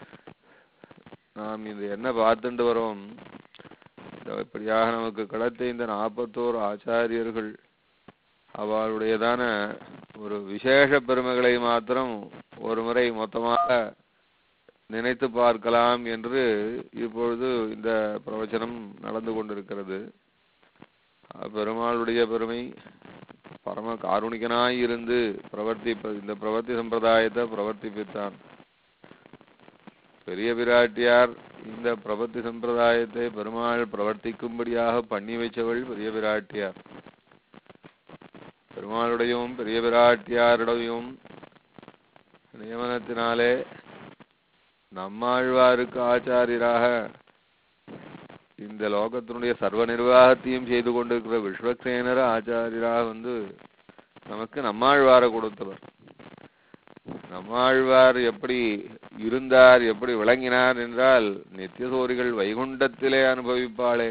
நாம் இது என்ன பார்த்துட்டு வரோம். இப்படியாக நமக்கு கிடைத்த இந்த 41 ஆச்சாரியர்கள் அவளுடையதான ஒரு விசேஷ பெருமைகளை மாத்திரம் ஒரு முறை மொத்தமாக நினைத்து பார்க்கலாம் என்று இப்பொழுது இந்த பிரவச்சனம் நடந்து கொண்டிருக்கிறது. பெருமாளுடைய பெருமை பரம காருணிகனாய் இருந்து இந்த பிரவர்த்தி சம்பிரதாயத்தை பிரவர்த்திப்பித்தான். பெரிய பிராட்டியார் இந்த பிரபத்தி சம்பிரதாயத்தை பெருமாள் பிரவர்த்திக்கும்படியாக பண்ணி வைச்சவள் பெரிய பிராட்டியார். பெருமாளுடையும் பெரிய பிராட்டியாருடையும் நியமனத்தினாலே நம்மாழ்வாருக்கு ஆச்சாரியராக இந்த லோகத்தினுடைய சர்வ நிர்வாகத்தையும் செய்து கொண்டிருக்கிற விஸ்வக்சேனர் ஆச்சாரியராக வந்து நமக்கு நம்மாழ்வாரை கொடுத்தவர். நம்மாழ்வார் எப்படி இருந்தார், எப்படி விளங்கினார் என்றால் நித்தியசூரிகள் வைகுண்டத்திலே அனுபவிப்பாளே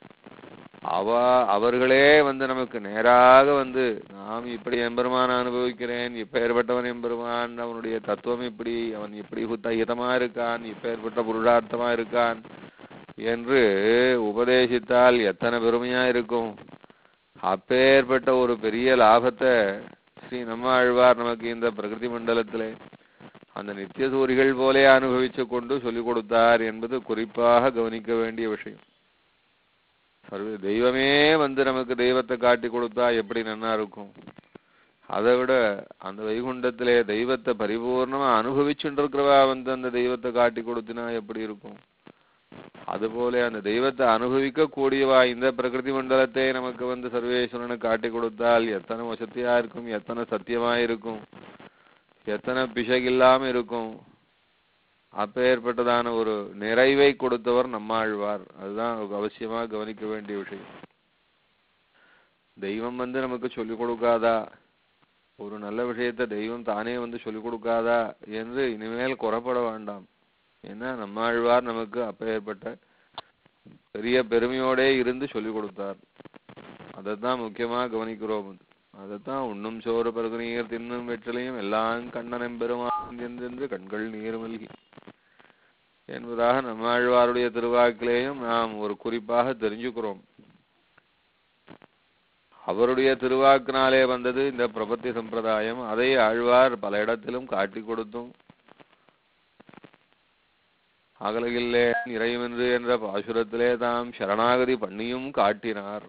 அவர்களே வந்து நமக்கு நேராக வந்து நாம் இப்படி எம்பெருமான அனுபவிக்கிறேன், இப்பேற்பட்டவன் எம்பெருமான், அவனுடைய தத்துவம் இப்படி, அவன் இப்படி ஹிதமா இருக்கான், இப்பேற்பட்ட புருஷார்த்தமா இருக்கான் என்று உபதேசித்தால் எத்தனை பெருமையா இருக்கும். அப்பேற்பட்ட ஒரு பெரிய லாபத்தை ஸ்ரீ நம்மாழ்வார் நமக்கு இந்த பிரகிருதி மண்டலத்திலே அந்த நித்திய சூரிகள் போலே அனுபவிச்சு கொண்டு சொல்லிக் கொடுத்தார் என்பது குறிப்பாக கவனிக்க வேண்டிய விஷயம். தெய்வமே வந்து நமக்கு தெய்வத்தை காட்டி கொடுத்தா எப்படி நன்னா இருக்கும்? அதை விட அந்த வைகுண்டத்திலே தெய்வத்தை பரிபூர்ணமா அனுபவிச்சுட்டு இருக்கிறவா வந்து அந்த தெய்வத்தை காட்டி கொடுத்தினா எப்படி இருக்கும்? அதுபோல அந்த தெய்வத்தை அனுபவிக்க கூடியவா இந்த பிரகிருதி மண்டலத்தை நமக்கு வந்து சர்வேஸ்வரனை காட்டி கொடுத்தால் எத்தனை வசதியா இருக்கும், எத்தனை சத்தியமா இருக்கும், எத்தனை பிசகில்லாம இருக்கும். அப்பேற்பட்டதான ஒரு நிறைவை கொடுத்தவர் நம்மாழ்வார். அதுதான் அவசியமா கவனிக்க வேண்டிய விஷயம். தெய்வம் வந்து நமக்கு சொல்லிக் கொடுக்காதா, ஒரு நல்ல விஷயத்தை தெய்வம் தானே வந்து சொல்லிக் கொடுக்காதா என்று இனிமேல் குறப்பட வேண்டாம். ஏன்னா நம்மாழ்வார் நமக்கு அப்பேற்பட்ட பெரிய பெருமையோடே இருந்து சொல்லிக் கொடுத்தார். அதைத்தான் முக்கியமா கவனிக்கிறோம். அதைத்தான் உண்ணும் சோறு பருகு நீர் தின்னும் வெற்றிலையும் எல்லாம் கண்ணனம் பெருமான் என்று கண்கள் நீர் மல்கி என்பதாக நம்மாழ்வாருடைய திருவாக்கிலேயும் நாம் ஒரு குறிப்பாக தெரிஞ்சுக்கிறோம். அவருடைய திருவாக்கினாலே வந்தது இந்த பிரபத்தி சம்பிரதாயம். அதை ஆழ்வார் பல இடத்திலும் காட்டி கொடுத்தும் அகலகில்லே இறைவென்று என்ற பாசுரத்திலே தாம் சரணாகதி பண்ணியும் காட்டினார்.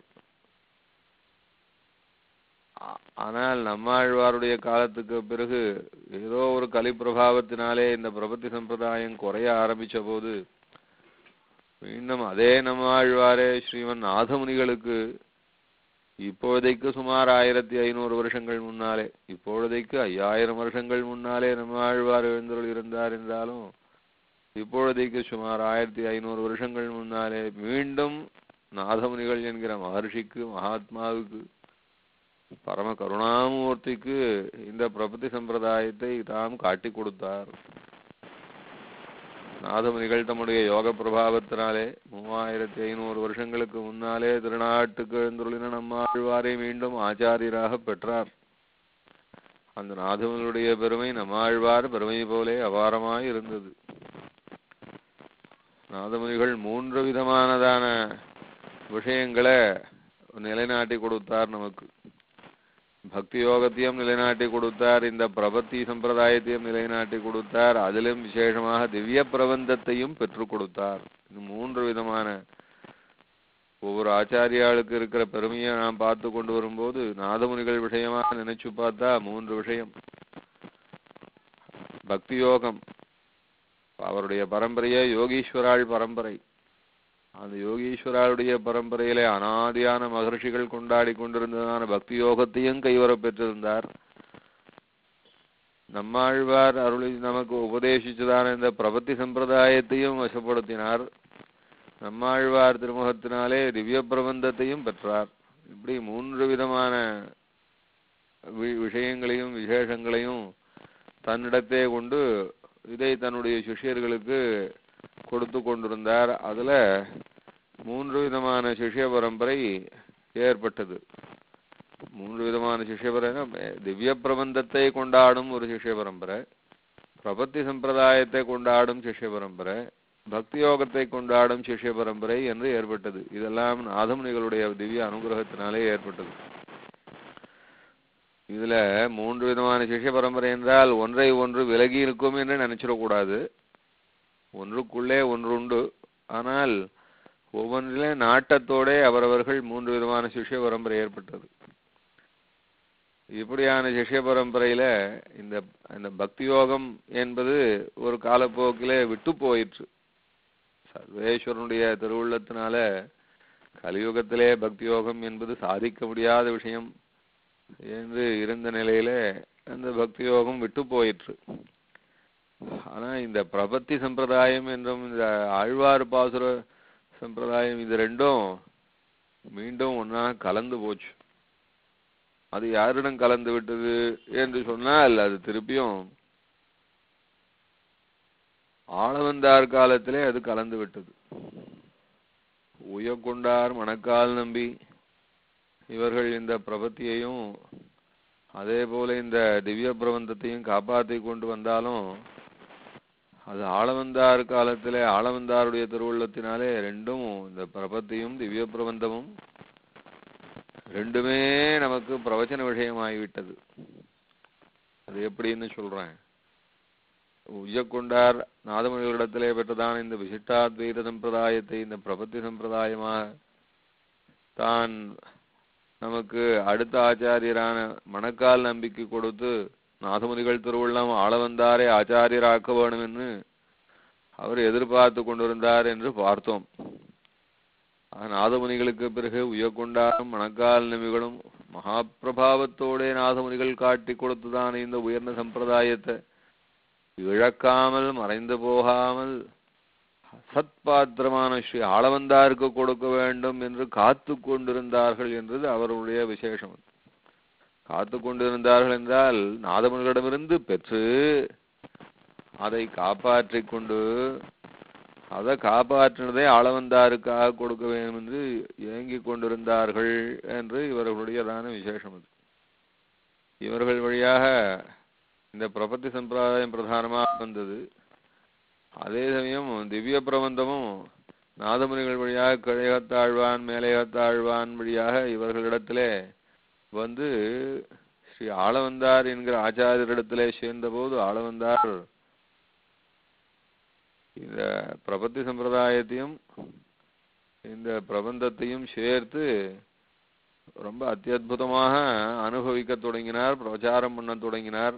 ஆனால் நம்மாழ்வாருடைய காலத்துக்கு பிறகு ஏதோ ஒரு கலி பிரபாவத்தினாலே இந்த பிரபத்தி சம்பிரதாயம் குறைய ஆரம்பிச்ச போது மீண்டும் அதே நம்மாழ்வாரே ஸ்ரீமன் நாதமுனிகளுக்கு இப்பொழுதைக்கு சுமார் 1500 வருஷங்கள் முன்னாலே, இப்பொழுதைக்கு 5000 வருஷங்கள் முன்னாலே நம்மாழ்வார் எழுந்தருள் இருந்தார் என்றாலும் இப்பொழுதைக்கு சுமார் 1500 வருஷங்கள் முன்னாலே மீண்டும் நாதமுனிகள் என்கிற மகர்ஷிக்கு, மகாத்மாவுக்கு, பரம கருணாமூர்த்திக்கு இந்த பிரபத்தி சம்பிரதாயத்தை தாம் காட்டி கொடுத்தார். நாதமுனிகள் தம்முடைய யோக பிரபாவத்தினாலே 3500 வருஷங்களுக்கு முன்னாலே திருநாட்டுக்கு எழுந்துருளின நம்மாழ்வாரை மீண்டும் ஆச்சாரியராக பெற்றார். அந்த நாதமுனிகளுடைய பெருமை நம்மாழ்வார் பெருமை போலே அபாரமாய் இருந்தது. நாதமுனிகள் 3 விதமானதான விஷயங்களை நிலைநாட்டி கொடுத்தார் நமக்கு. பக்தி யோகத்தையும் நிலைநாட்டி கொடுத்தார், இந்த பிரபத்தி சம்பிரதாயத்தையும் நிலைநாட்டி கொடுத்தார், அதிலும் விசேஷமாக திவ்ய பிரபந்தத்தையும் பெற்றுக் கொடுத்தார். இந்த 3 விதமான ஒவ்வொரு ஆச்சாரியாளுக்கு இருக்கிற பெருமையை நாம் பார்த்து கொண்டு வரும்போது நாதமுனிகள் விஷயமாக நினைச்சு பார்த்தா 3 விஷயம். பக்தி யோகம், அவருடைய பரம்பரையே யோகீஸ்வராள் பரம்பரை. அந்த யோகீஸ்வராளுடைய பரம்பரையிலே அனாதியான மகர்ஷிகள் கொண்டாடி கொண்டிருந்ததான பக்தி யோகத்தையும் கைவர பெற்றிருந்தார். நம்மாழ்வார் அருளி நமக்கு உபதேசிச்சதான இந்த பிரபத்தி சம்பிரதாயத்தையும் வசப்படுத்தினார். நம்மாழ்வார் திருமுகத்தினாலே திவ்ய பிரபந்தத்தையும் பெற்றார். இப்படி 3 விதமான விஷயங்களையும் விசேஷங்களையும் தன்னிடத்தே கொண்டு இதை தன்னுடைய சிஷ்யர்களுக்கு கொடுத்து கொண்டிருந்தார். அதுல 3 விதமான சிஷ்ய பரம்பரை ஏற்பட்டது. 3 விதமான சிஷ்ய பரம்பரை, திவ்ய பிரபந்தத்தை கொண்டாடும் ஒரு சிஷ்ய பரம்பரை, பிரபத்தி சம்பிரதாயத்தை கொண்டாடும் சிஷ்ய பரம்பரை, பக்தி யோகத்தை கொண்டாடும் சிஷ்ய பரம்பரை என்று ஏற்பட்டது. இதெல்லாம் நாதமுனிகளுடைய திவ்ய அனுகிரகத்தினாலே ஏற்பட்டது. இதுல 3 விதமான சிஷ்ய பரம்பரை என்றால் ஒன்றை ஒன்று விலகி இருக்கும் என்று நினைச்சிடக்கூடாது. ஒன்றுக்குள்ளே ஒன்று உண்டு. ஆனால் ஒவ்வொன்றிலே நாட்டத்தோட அவரவர்கள் 3 விதமான சிஷ்ய பரம்பரை ஏற்பட்டது. இப்படியான சிஷ்ய பரம்பரையில இந்த பக்தி யோகம் என்பது ஒரு காலப்போக்கிலே விட்டு போயிற்று. சர்வேஸ்வரனுடைய திருவுள்ளத்தினால கலியுகத்திலே பக்தி யோகம் என்பது சாதிக்க முடியாத விஷயம் என்று இருந்த நிலையில அந்த பக்தி யோகம் விட்டு போயிற்று. ஆனா இந்த பிரபத்தி சம்பிரதாயம் என்றும் இந்த ஆழ்வார் பாசுர சம்பிரதாயம் இது ரெண்டும் மீண்டும் ஒன்னா கலந்து போச்சு. அது யாரிடம் கலந்து விட்டது என்று சொன்னால் அது திருப்பியும் ஆளவந்தார் காலத்திலே அது கலந்து விட்டது. உயக்கொண்டார், மணக்கால் நம்பி இவர்கள் இந்த பிரபத்தியையும் அதே போல இந்த திவ்ய பிரபந்தத்தையும் காப்பாற்றி கொண்டு வந்தாலும் அது ஆளவந்தார் காலத்திலே ஆளவந்தாருடைய திருவுள்ளத்தினாலே ரெண்டும் இந்த பிரபத்தியும் திவ்ய பிரபந்தமும் ரெண்டுமே நமக்கு பிரவச்சன விஷயமாகிவிட்டது. அது எப்படின்னு சொல்றேன். உய்யக்கொண்டார் நாதமுனிகளிடத்திலே பெற்றதான இந்த விசிஷ்டாத்வைத சம்பிரதாயத்தை இந்த பிரபத்தி சம்பிரதாயமாக தான் நமக்கு அடுத்த ஆச்சாரியரான மணக்கால் நம்பிக்கை கொடுத்து நாதமுனிகள் திருவுள்ளம் ஆள வந்தாரே ஆச்சாரியராக்க வேணும் என்று அவர் எதிர்பார்த்து கொண்டிருந்தார் என்று பார்த்தோம். நாதமுனிகளுக்கு பிறகு உய்யக்கொண்டாரும் மணக்கால் நம்பிகளும் மகாபிரபாவத்தோட நாதமுனிகள் காட்டி கொடுத்துதான் இந்த உயர்ந்த சம்பிரதாயத்தை இழக்காமல் மறைந்து போகாமல் சத்பாத்திரமான ஸ்ரீ ஆளவந்தாருக்கு கொடுக்க வேண்டும் என்று காத்து கொண்டிருந்தார்கள் என்றது அவருடைய விசேஷம். காத்து கொண்டிருந்தார்கள் என்றால் நாதமுனிகளிடமிருந்து பெற்று அதை காப்பாற்றிக் கொண்டு அதை காப்பாற்றினதை ஆளவந்தாருக்காக கொடுக்க வேண்டும் என்று ஏங்கிக் கொண்டிருந்தார்கள் என்று இவர்களுடையதான விசேஷம். அது இவர்கள் வழியாக இந்த பிரபத்தி சம்பிரதாயம் பிரதானமாக வந்தது. அதே சமயம் திவ்ய பிரபந்தமும் நாதமுனிகள் வழியாக கிழகத்தாழ்வான் மேலையகத்தாழ்வான் வழியாக இவர்களிடத்திலே வந்து ஸ்ரீ ஆளவந்தார் என்கிற ஆச்சாரியரிடத்திலே சேர்ந்தபோது ஆளவந்தார் இந்த பிரபத்தி சம்பிரதாயத்தையும் இந்த பிரபந்தத்தையும் சேர்த்து ரொம்ப அத்தியுதமாக அனுபவிக்க தொடங்கினார், பிரச்சாரம் பண்ண தொடங்கினார்.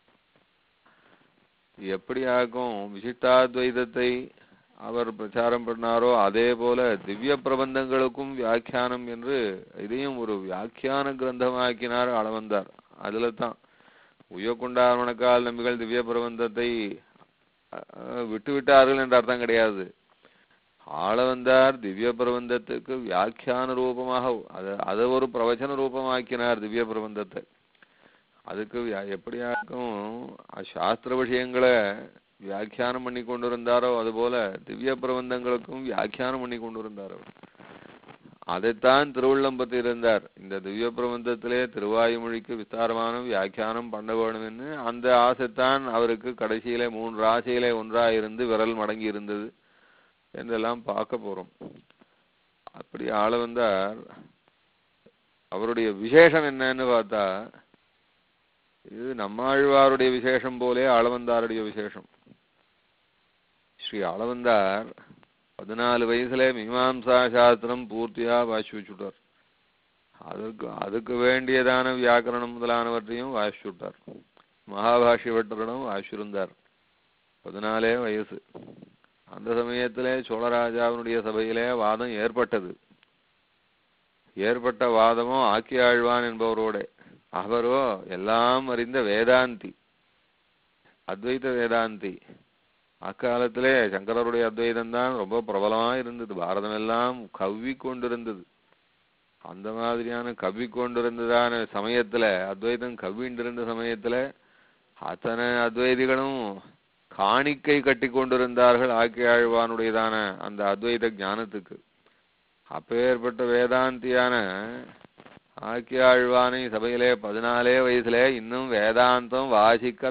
எப்படியாக்கும் விசிஷ்டாத்வைதத்தை அவர் பிரச்சாரம் பண்ணாரோ அதே போல திவ்ய பிரபந்தங்களுக்கும் வியாக்கியானம் என்று இதையும் ஒரு வியாக்கியான கிரந்தமாக்கினார் ஆளவந்தார். அதுல தான் உய்யக்கொண்டார் மணக்கால் நம்பிகள் திவ்ய பிரபந்தத்தை விட்டுவிட்டார்கள் என்ற அர்த்தம் கிடையாது. ஆளவந்தார் திவ்ய பிரபந்தத்துக்கு வியாக்கியான ரூபமாக அதை ஒரு பிரவச்சன ரூபமாக்கினார் திவ்ய பிரபந்தத்தை. அதுக்கு எப்படியாக்கும் சாஸ்திர விஷயங்களை வியாக்கியானம் பண்ணி கொண்டிருந்தாரோ அதுபோல திவ்ய பிரபந்தங்களுக்கும் வியாக்கியானம் பண்ணி கொண்டிருந்தாரோ அதைத்தான் திருவுள்ளம் பற்றி இருந்தார். இந்த திவ்ய பிரபந்தத்திலே திருவாயுமொழிக்கு விஸ்தாரமான வியாக்கியானம் பண்ண வேணும் என்று அந்த ஆசைத்தான் அவருக்கு கடைசியிலே 3 ராசியிலே ஒன்றாயிருந்து விரல் மடங்கி இருந்தது என்றெல்லாம் பார்க்க போறோம். அப்படி ஆளவந்தார் அவருடைய விசேஷம் என்னன்னு பார்த்தா இது நம்மாழ்வாருடைய விசேஷம் போலே ஆளவந்தாருடைய விசேஷம். ஸ்ரீ ஆளவந்தார் 14 வயசுல மீமாம்சா சாஸ்திரம் பூர்த்தியா வாசிச்சுட்டார். அதுக்கு வேண்டியதான வியாக்கரணம் முதலானவற்றையும் வாசிச்சுட்டார். மகாபாஷ்ய பட்டரிடம் வாசிச்சிருந்தார். 14 வயசு. அந்த சமயத்திலே சோழராஜாவினுடைய சபையிலே வாதம் ஏற்பட்டது. ஏற்பட்ட வாதமோ ஆக்கியாழ்வான் என்பவரோட. அவரோ எல்லாம் அறிந்த வேதாந்தி, அத்வைத வேதாந்தி. அக்காலத்திலே சங்கரருடைய அத்வைதம் தான் ரொம்ப பிரபலமா இருந்தது. பாரதம் எல்லாம் கவ்வி கொண்டிருந்தது. அந்த மாதிரியான கவ்வி கொண்டிருந்ததான சமயத்துல அத்வைதம் கவ்விண்டிருந்த சமயத்துல அத்தனை அத்வைதிகளும் காணிக்கை கட்டி கொண்டிருந்தார்கள் ஆக்கியாழ்வானுடையதான அந்த அத்வைத ஞானத்துக்கு. அப்பேற்பட்ட வேதாந்தியான ஆக்கியாழ்வானை சபையிலே 14 வயசுல இன்னும் வேதாந்தம் வாசிக்க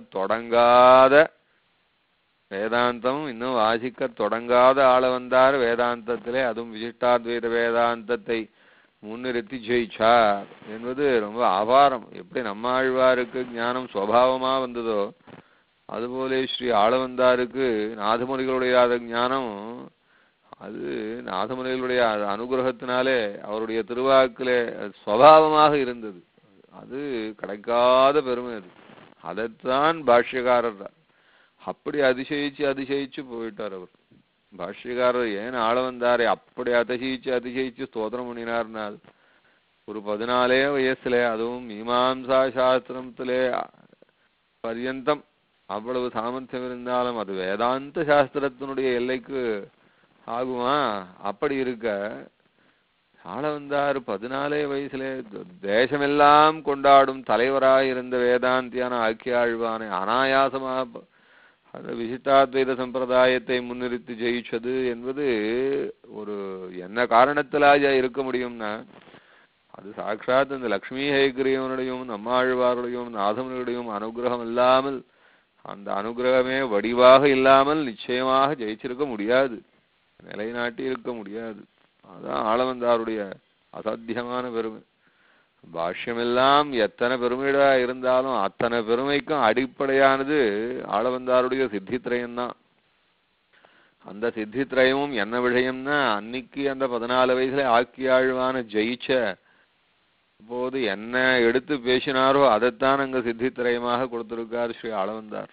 தொடங்காத ஆளவந்தார் வேதாந்தத்திலே அதுவும் விசிஷ்டாத்வைத வேதாந்தத்தை முன்னிறுத்தி ஜெயிச்சார் என்பது ரொம்ப அபாரம். எப்படி நம்மாழ்வாருக்கு ஞானம் சுவாவமா வந்ததோ அதுபோல ஸ்ரீ ஆளவந்தாருக்கு நாதமுனிகளுடைய ஞானம் அது நாதமுனிகளுடைய அனுகிரகத்தினாலே அவருடைய திருவாக்கிலே சுவாவமாக இருந்தது. அது கிடைக்காத பெருமை. அது அதைத்தான் பாஷ்யக்காரர் அப்படி அதிசயிச்சு போயிட்டார். அவர் பாஷ்யக்காரர் ஏன் ஆளவந்தாரை அப்படி அதிசயிச்சு ஸ்தோத்திரம் பண்ணினார்னால் ஒரு 14 வயசுல அதுவும் மீமாம்சா சாஸ்திரத்திலே பர்யந்தம் அவ்வளவு சாமர்த்தியம் இருந்தாலும் அது வேதாந்த சாஸ்திரத்தினுடைய எல்லைக்கு ஆகுமா? அப்படி இருக்க ஆளவந்தார் 14 வயசுல தேசமெல்லாம் கொண்டாடும் தலைவராயிருந்த வேதாந்தியான ஆக்கியாழ்வானை அனாயாசமாக அந்த விசிஷ்டாத்வைத சம்பிரதாயத்தை முன்னிறுத்தி ஜெயிச்சது என்பது ஒரு என்ன காரணத்திலாக இருக்க முடியும்னா அது சாட்சாத் இந்த லக்ஷ்மி ஹைகிரியவனுடையும் நம்மாழ்வாருடையும் நாதமுனியுடையும் அனுகிரகம் இல்லாமல் அந்த அனுகிரகமே வடிவாக இல்லாமல் நிச்சயமாக ஜெயிச்சிருக்க முடியாது, நிலைநாட்டி இருக்க முடியாது. அதான் ஆளவந்தாருடைய அசாத்தியமான பெருமை. பாஷ்யமெல்லாம் எத்தனை பெருமையா இருந்தாலும் அத்தனை பெருமைக்கும் அடிப்படையானது ஆளவந்தாருடைய சித்தித்திரயம்தான். அந்த சித்தித்திரயமும் என்ன விஷயம்னா, அன்னைக்கு அந்த 14 வயசுல ஆக்கியாழ்வான ஜெயிச்ச போது என்ன எடுத்து பேசினாரோ அதைத்தான் அங்க சித்தித்திரயமாக கொடுத்திருக்கார் ஸ்ரீ ஆளவந்தார்.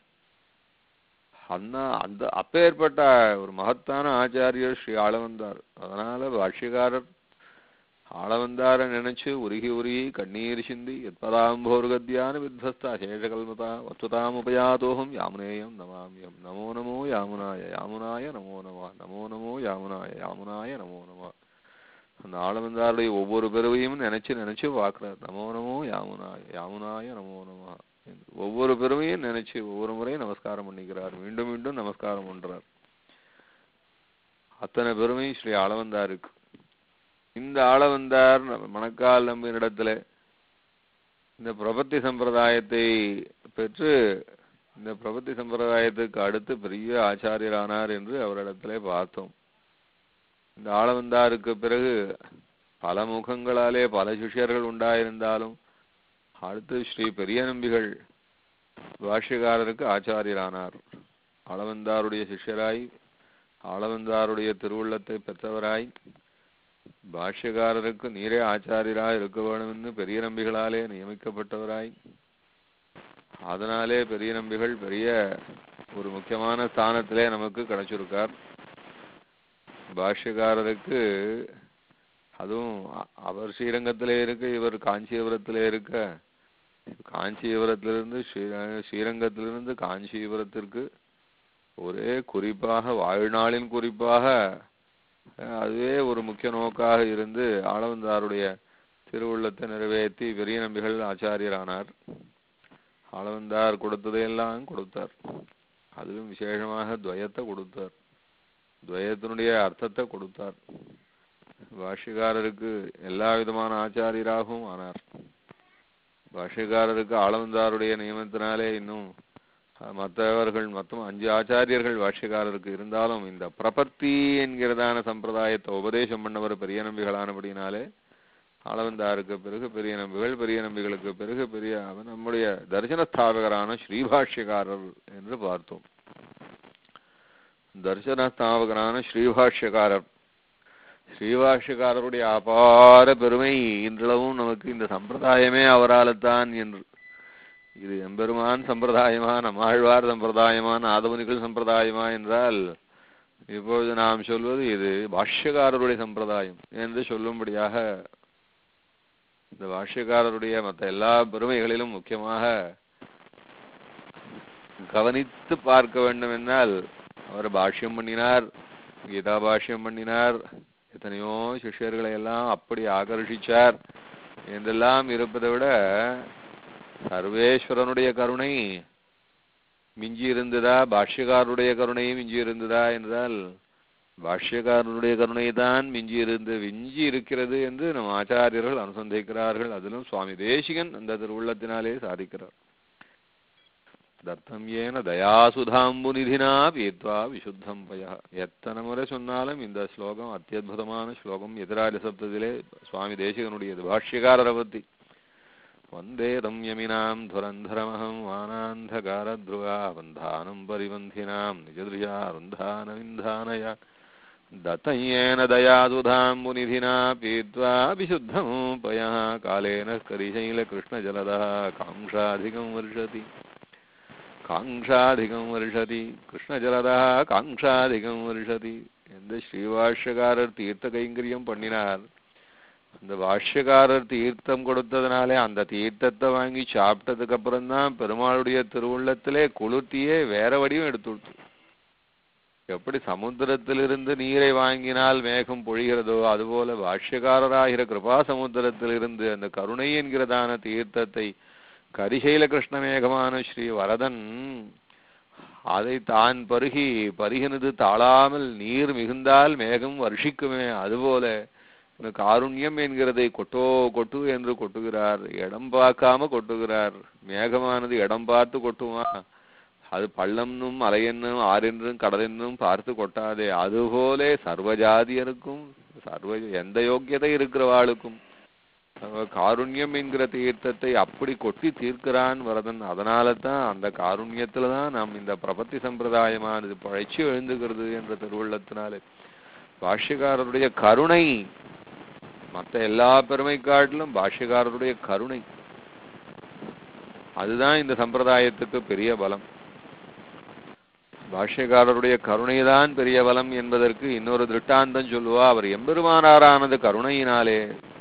அந்த அப்பேற்பட்ட ஒரு மகத்தான ஆச்சாரியர் ஸ்ரீ ஆளவந்தார். அதனால பாஷ்யக்காரர் ஆளவந்தார நினைச்சு உருகி உருகி கண்ணீர் சிந்தி எத்பதாம்போர்கத்யான வித்வஸ்த அசேஷகல்மதா வத்துதாமுபயாதோகம் யாமுனேயம் நமாமியம் நமோ நமோ யாமுனாய யாமுனாய நமோ நம நமோ நமோ யாமுனாய யாமுனாய நமோ நம. அந்த ஆளவந்தாருடைய ஒவ்வொரு பெருமையும் நினைச்சு நினைச்சு பார்க்கிறார். நமோ நமோ யாமுனாய யாமுனாய நமோ நம. ஒவ்வொரு பெருமையும் நினைச்சு ஒவ்வொரு முறையும் நமஸ்காரம் பண்ணிக்கிறார். மீண்டும் மீண்டும் நமஸ்காரம் பண்றார். அத்தனை பெருமை ஸ்ரீ ஆளவந்தாருக்கு. இந்த ஆளவந்தார் மணக்கால் நம்பினிடத்துல இந்த பிரபத்தி சம்பிரதாயத்தை பெற்று இந்த பிரபத்தி சம்பிரதாயத்துக்கு அடுத்து பெரிய ஆச்சாரியரானார் என்று அவரிடத்திலே பார்த்தோம். இந்த ஆளவந்தாருக்கு பிறகு பல முகங்களாலே பல சிஷ்யர்கள் உண்டாயிருந்தாலும் அடுத்து ஸ்ரீ பெரிய நம்பிகள் பாஷ்யக்காரருக்கு ஆச்சாரியரானார். ஆளவந்தாருடைய சிஷ்யராய் ஆளவந்தாருடைய திருவுள்ளத்தை பெற்றவராய் பாஷ்யக்காரருக்கு நீரே ஆச்சாரியராய் இருக்க வேண்டும் என்று பெரிய நம்பிகளாலே நியமிக்கப்பட்டவராய், அதனாலே பெரிய நம்பிகள் பெரிய ஒரு முக்கியமான ஸ்தானத்திலே நமக்கு கிடைச்சிருக்கார். பாஷ்யக்காரருக்கு அதுவும் அவர் ஸ்ரீரங்கத்திலே இருக்க, இவர் காஞ்சிபுரத்திலே இருக்க, காஞ்சிபுரத்திலிருந்து ஸ்ரீரங்கத்திலிருந்து காஞ்சிபுரத்திற்கு ஒரே குறிப்பாக வாழ்நாளின் குறிப்பாக அதுவே ஒரு முக்கிய நோக்காக இருந்து ஆளவந்தாருடைய திருவுள்ளத்தை நிறைவேற்றி பெரிய நம்பிகள் ஆச்சாரியரானார். ஆளவந்தார் கொடுத்ததையெல்லாம் கொடுத்தார். அதிலும் விசேஷமாக துவயத்தை கொடுத்தார். துவயத்தினுடைய அர்த்தத்தை கொடுத்தார். பாஷ்யக்காரருக்கு எல்லா விதமான ஆச்சாரியராகவும் ஆனார். பாஷ்யக்காரருக்கு ஆளவந்தாருடைய நியமத்தினாலே இன்னும் மற்றவர்கள் மொத்தம் 5 ஆச்சாரியர்கள் பாஷ்யக்காரருக்கு இருந்தாலும் இந்த பிரபத்தி என்கிறதான சம்பிரதாயத்தை உபதேசம் பண்ணவர் பெரிய நம்பிகளானபடினாலே ஆளவந்தாருக்கு பிறகு பெரிய நம்பிகள், பெரிய நம்பிகளுக்கு பிறகு பெரிய நம்முடைய தரிசன ஸ்தாபகரான ஸ்ரீபாஷ்யக்காரர் என்று பார்த்தோம். தரிசன ஸ்தாபகரான ஸ்ரீபாஷ்யக்காரர், ஸ்ரீபாஷ்யக்காரருடைய அபார பெருமை இன்றளவும் நமக்கு இந்த சம்பிரதாயமே அவரால்தான் என்று. இது எம்பெருமான் சம்பிரதாயமா, நம்மாழ்வார் சம்பிரதாயமா, நாதமுனிகள் சம்பிரதாயமா என்றால் இப்பொழுது நாம் சொல்வது இது பாஷ்யக்காரருடைய சம்பிரதாயம் என்று சொல்லும்படியாக இந்த பாஷ்யக்காரருடைய மற்ற எல்லா பெருமைகளிலும் முக்கியமாக கவனித்து பார்க்க வேண்டும் என்றால் அவர் பாஷ்யம் பண்ணினார், கீதா பாஷ்யம் பண்ணினார், எத்தனையோ சிஷ்யர்களை எல்லாம் அப்படி ஆகர்ஷிச்சார் என்றெல்லாம் இருப்பதை விட சர்வேஸ்வரனுடைய கருணை மிஞ்சி இருந்ததா, பாஷ்யக்காரருடைய கருணை மிஞ்சி இருந்ததா என்றால் பாஷ்யக்காரருடைய கருணை தான் விஞ்சி இருக்கிறது என்று நம் ஆச்சாரியர்கள் அனுசந்திக்கிறார்கள். அதிலும் சுவாமி தேசிகன் அந்த திருவுள்ளத்தினாலே சாதிக்கிறார். தத்தம் ஏன தயாசுதாம்பு நிதினா பீத்வா விசுத்தம் பய. எத்தனை முறை சொன்னாலும் இந்த ஸ்லோகம் அத்தியுதமான ஸ்லோகம். எதிராஜ சப்தத்திலே சுவாமி தேசிகனுடையது பாஷ்யக்காரரை பத்தி. வந்தேதம் யமினாம் துரந்தரமஹம் வானாந்தகாரத்ருவா வந்தானம் பரிவந்தினாம் நிஜத்ரியா வந்தானவிந்தானய தத்தயேன தயாதுதாம்புநிதினா பீத்வா விசுத்தம் பய. காலேன கரிசைல கிருஷ்ணஜலதா காங்ஷாதிகம் வருஷதி கிருஷ்ணஜலதா காங்ஷாதிகம் வருஷதி என்று ஸ்ரீபாஷ்யக்காரர் தீர்த்த கைங்கரியம் பண்ணினார். அந்த பாஷ்யக்காரர் தீர்த்தம் கொடுத்ததுனாலே அந்த தீர்த்தத்தை வாங்கி சாப்பிட்டதுக்கு அப்புறம் தான் பெருமாளுடைய திருவுள்ளத்திலே குளிர்த்தியே வேற வடிவம் எடுத்து. எப்படி சமுத்திரத்திலிருந்து நீரை வாங்கினால் மேகம் பொழிகிறதோ அதுபோல பாஷ்யக்காரராகிற கிருபா சமுத்திரத்திலிருந்து அந்த கருணை என்கிறதான தீர்த்தத்தை கரிசைல கிருஷ்ணமேகமான ஸ்ரீ வரதன் அதை தான் பருகினது தாழாமல் நீர் மிகுந்தால் மேகம் வருஷிக்குமே, அதுபோல காருண்யம் என்கிறதை கொட்டு என்று கொட்டுகிறார். இடம் பார்க்காம கொட்டுகிறார். மேகமானது இடம் பார்த்து கொட்டுமா? அது பள்ளம்னும் அலையென்னும் ஆறென்றும் கடலென்னும் பார்த்து கொட்டாதே. அதுபோல சர்வஜாதியருக்கும் எந்த யோக்கியதை இருக்கிறவாளுக்கும் காருண்யம் என்கிற தீர்த்தத்தை அப்படி கொட்டி தீர்க்கிறான் வரதன். அதனால தான் அந்த காருண்யத்துல தான் நாம் இந்த பிரபத்தி சம்பிரதாயமானது பழைச்சு எழுந்துகிறது என்ற திருவுள்ளத்தினாலே. பாஷ்யக்காரருடைய கருணை மற்ற எல்லா பெருமை காட்டிலும் பாஷ்யக்காரருடைய கருணை அதுதான் இந்த சம்பிரதாயத்துக்கு பெரிய பலம். பாஷ்யக்காரருடைய கருணைதான் பெரிய பலம் என்பதற்கு இன்னொரு திருஷ்டாந்தம் சொல்லுவா. அவர் எம்பெருமானாரானது கருணையினாலே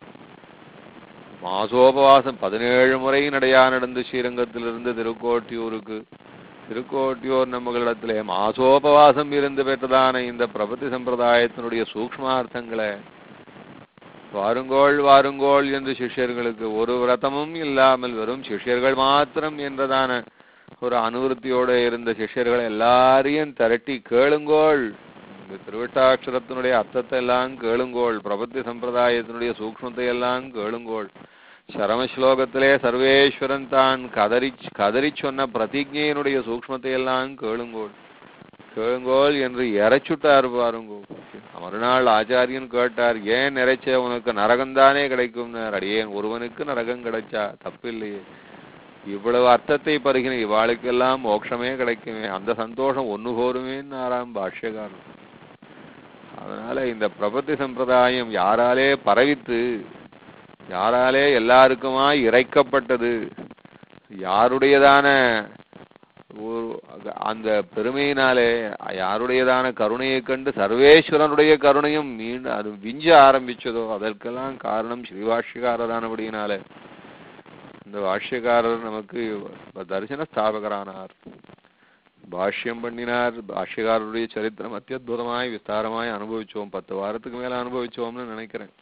மாசோபவாசம் 17 முறை நடையா நடந்து ஸ்ரீரங்கத்திலிருந்து திருக்கோட்டியூருக்கு, திருக்கோட்டியூர் நம்மகளிடத்திலே மாசோபவாசம் இருந்து பெற்றதான இந்த பிரபத்தி சம்பிரதாயத்தினுடைய சூக்ஷ்மார்த்தங்களை வாருங்கோள் வாருங்கோள் என்று சிஷ்யர்களுக்கு ஒரு விரதமும் இல்லாமல் வெறும் சிஷ்யர்கள் மாத்திரம் என்றதான ஒரு அனுவருத்தியோடு இருந்த சிஷ்யர்களை எல்லாரையும் திரட்டி கேளுங்கோள், இந்த திருவட்டாட்சரத்தினுடைய அர்த்தத்தை எல்லாம் கேளுங்கோள், பிரபத்தி சம்பிரதாயத்தினுடைய சூக்ஷ்மத்தை எல்லாம் கேளுங்கோள், சரமஸ்லோகத்திலே சர்வேஸ்வரன் தான் கதறி சொன்ன பிரதிஜையினுடைய சூக்ஷ்மத்தை எல்லாம் கேளுங்கோள் கேளுங்கோள் என்று இறைச்சுட்டார் பாருங்கோ. மறுநாள் ஆச்சாரியன் கேட்டார், ஏன் இறைச்ச உனக்கு நரகம்தானே கிடைக்கும்? அடியேன் ஒருவனுக்கு நரகம் கிடைச்சா தப்பில்லையே, இவ்வளவு அர்த்தத்தை பருகின இவாளுக்கெல்லாம் மோட்சமே கிடைக்குமே, அந்த சந்தோஷம் ஒண்ணு போருமேன்னு ஆறாம் பாஷ்யகாரன். அதனால இந்த பிரபத்தி சம்பிரதாயம் யாராலே பரவித்து, யாராலே எல்லாருக்குமா இறைக்கப்பட்டது, யாருடையதான அந்த பெருமையினாலே, யாருடையதான கருணையை கண்டு சர்வேஸ்வரனுடைய கருணையும் மீண்டும் அது விஞ்ச ஆரம்பிச்சதோ அதற்கெல்லாம் காரணம் ஸ்ரீபாஷ்யக்காரரானபடியினாலே இந்த பாஷ்யக்காரர் நமக்கு தரிசன ஸ்தாபகரானார், பாஷ்யம் பண்ணினார். பாஷ்யக்காரருடைய சரித்திரம் அத்தியுதமாய் விஸ்தாரமாய் அனுபவிச்சோம், 10 வாரத்துக்கு மேல அனுபவிச்சோம்னு நினைக்கிறேன்.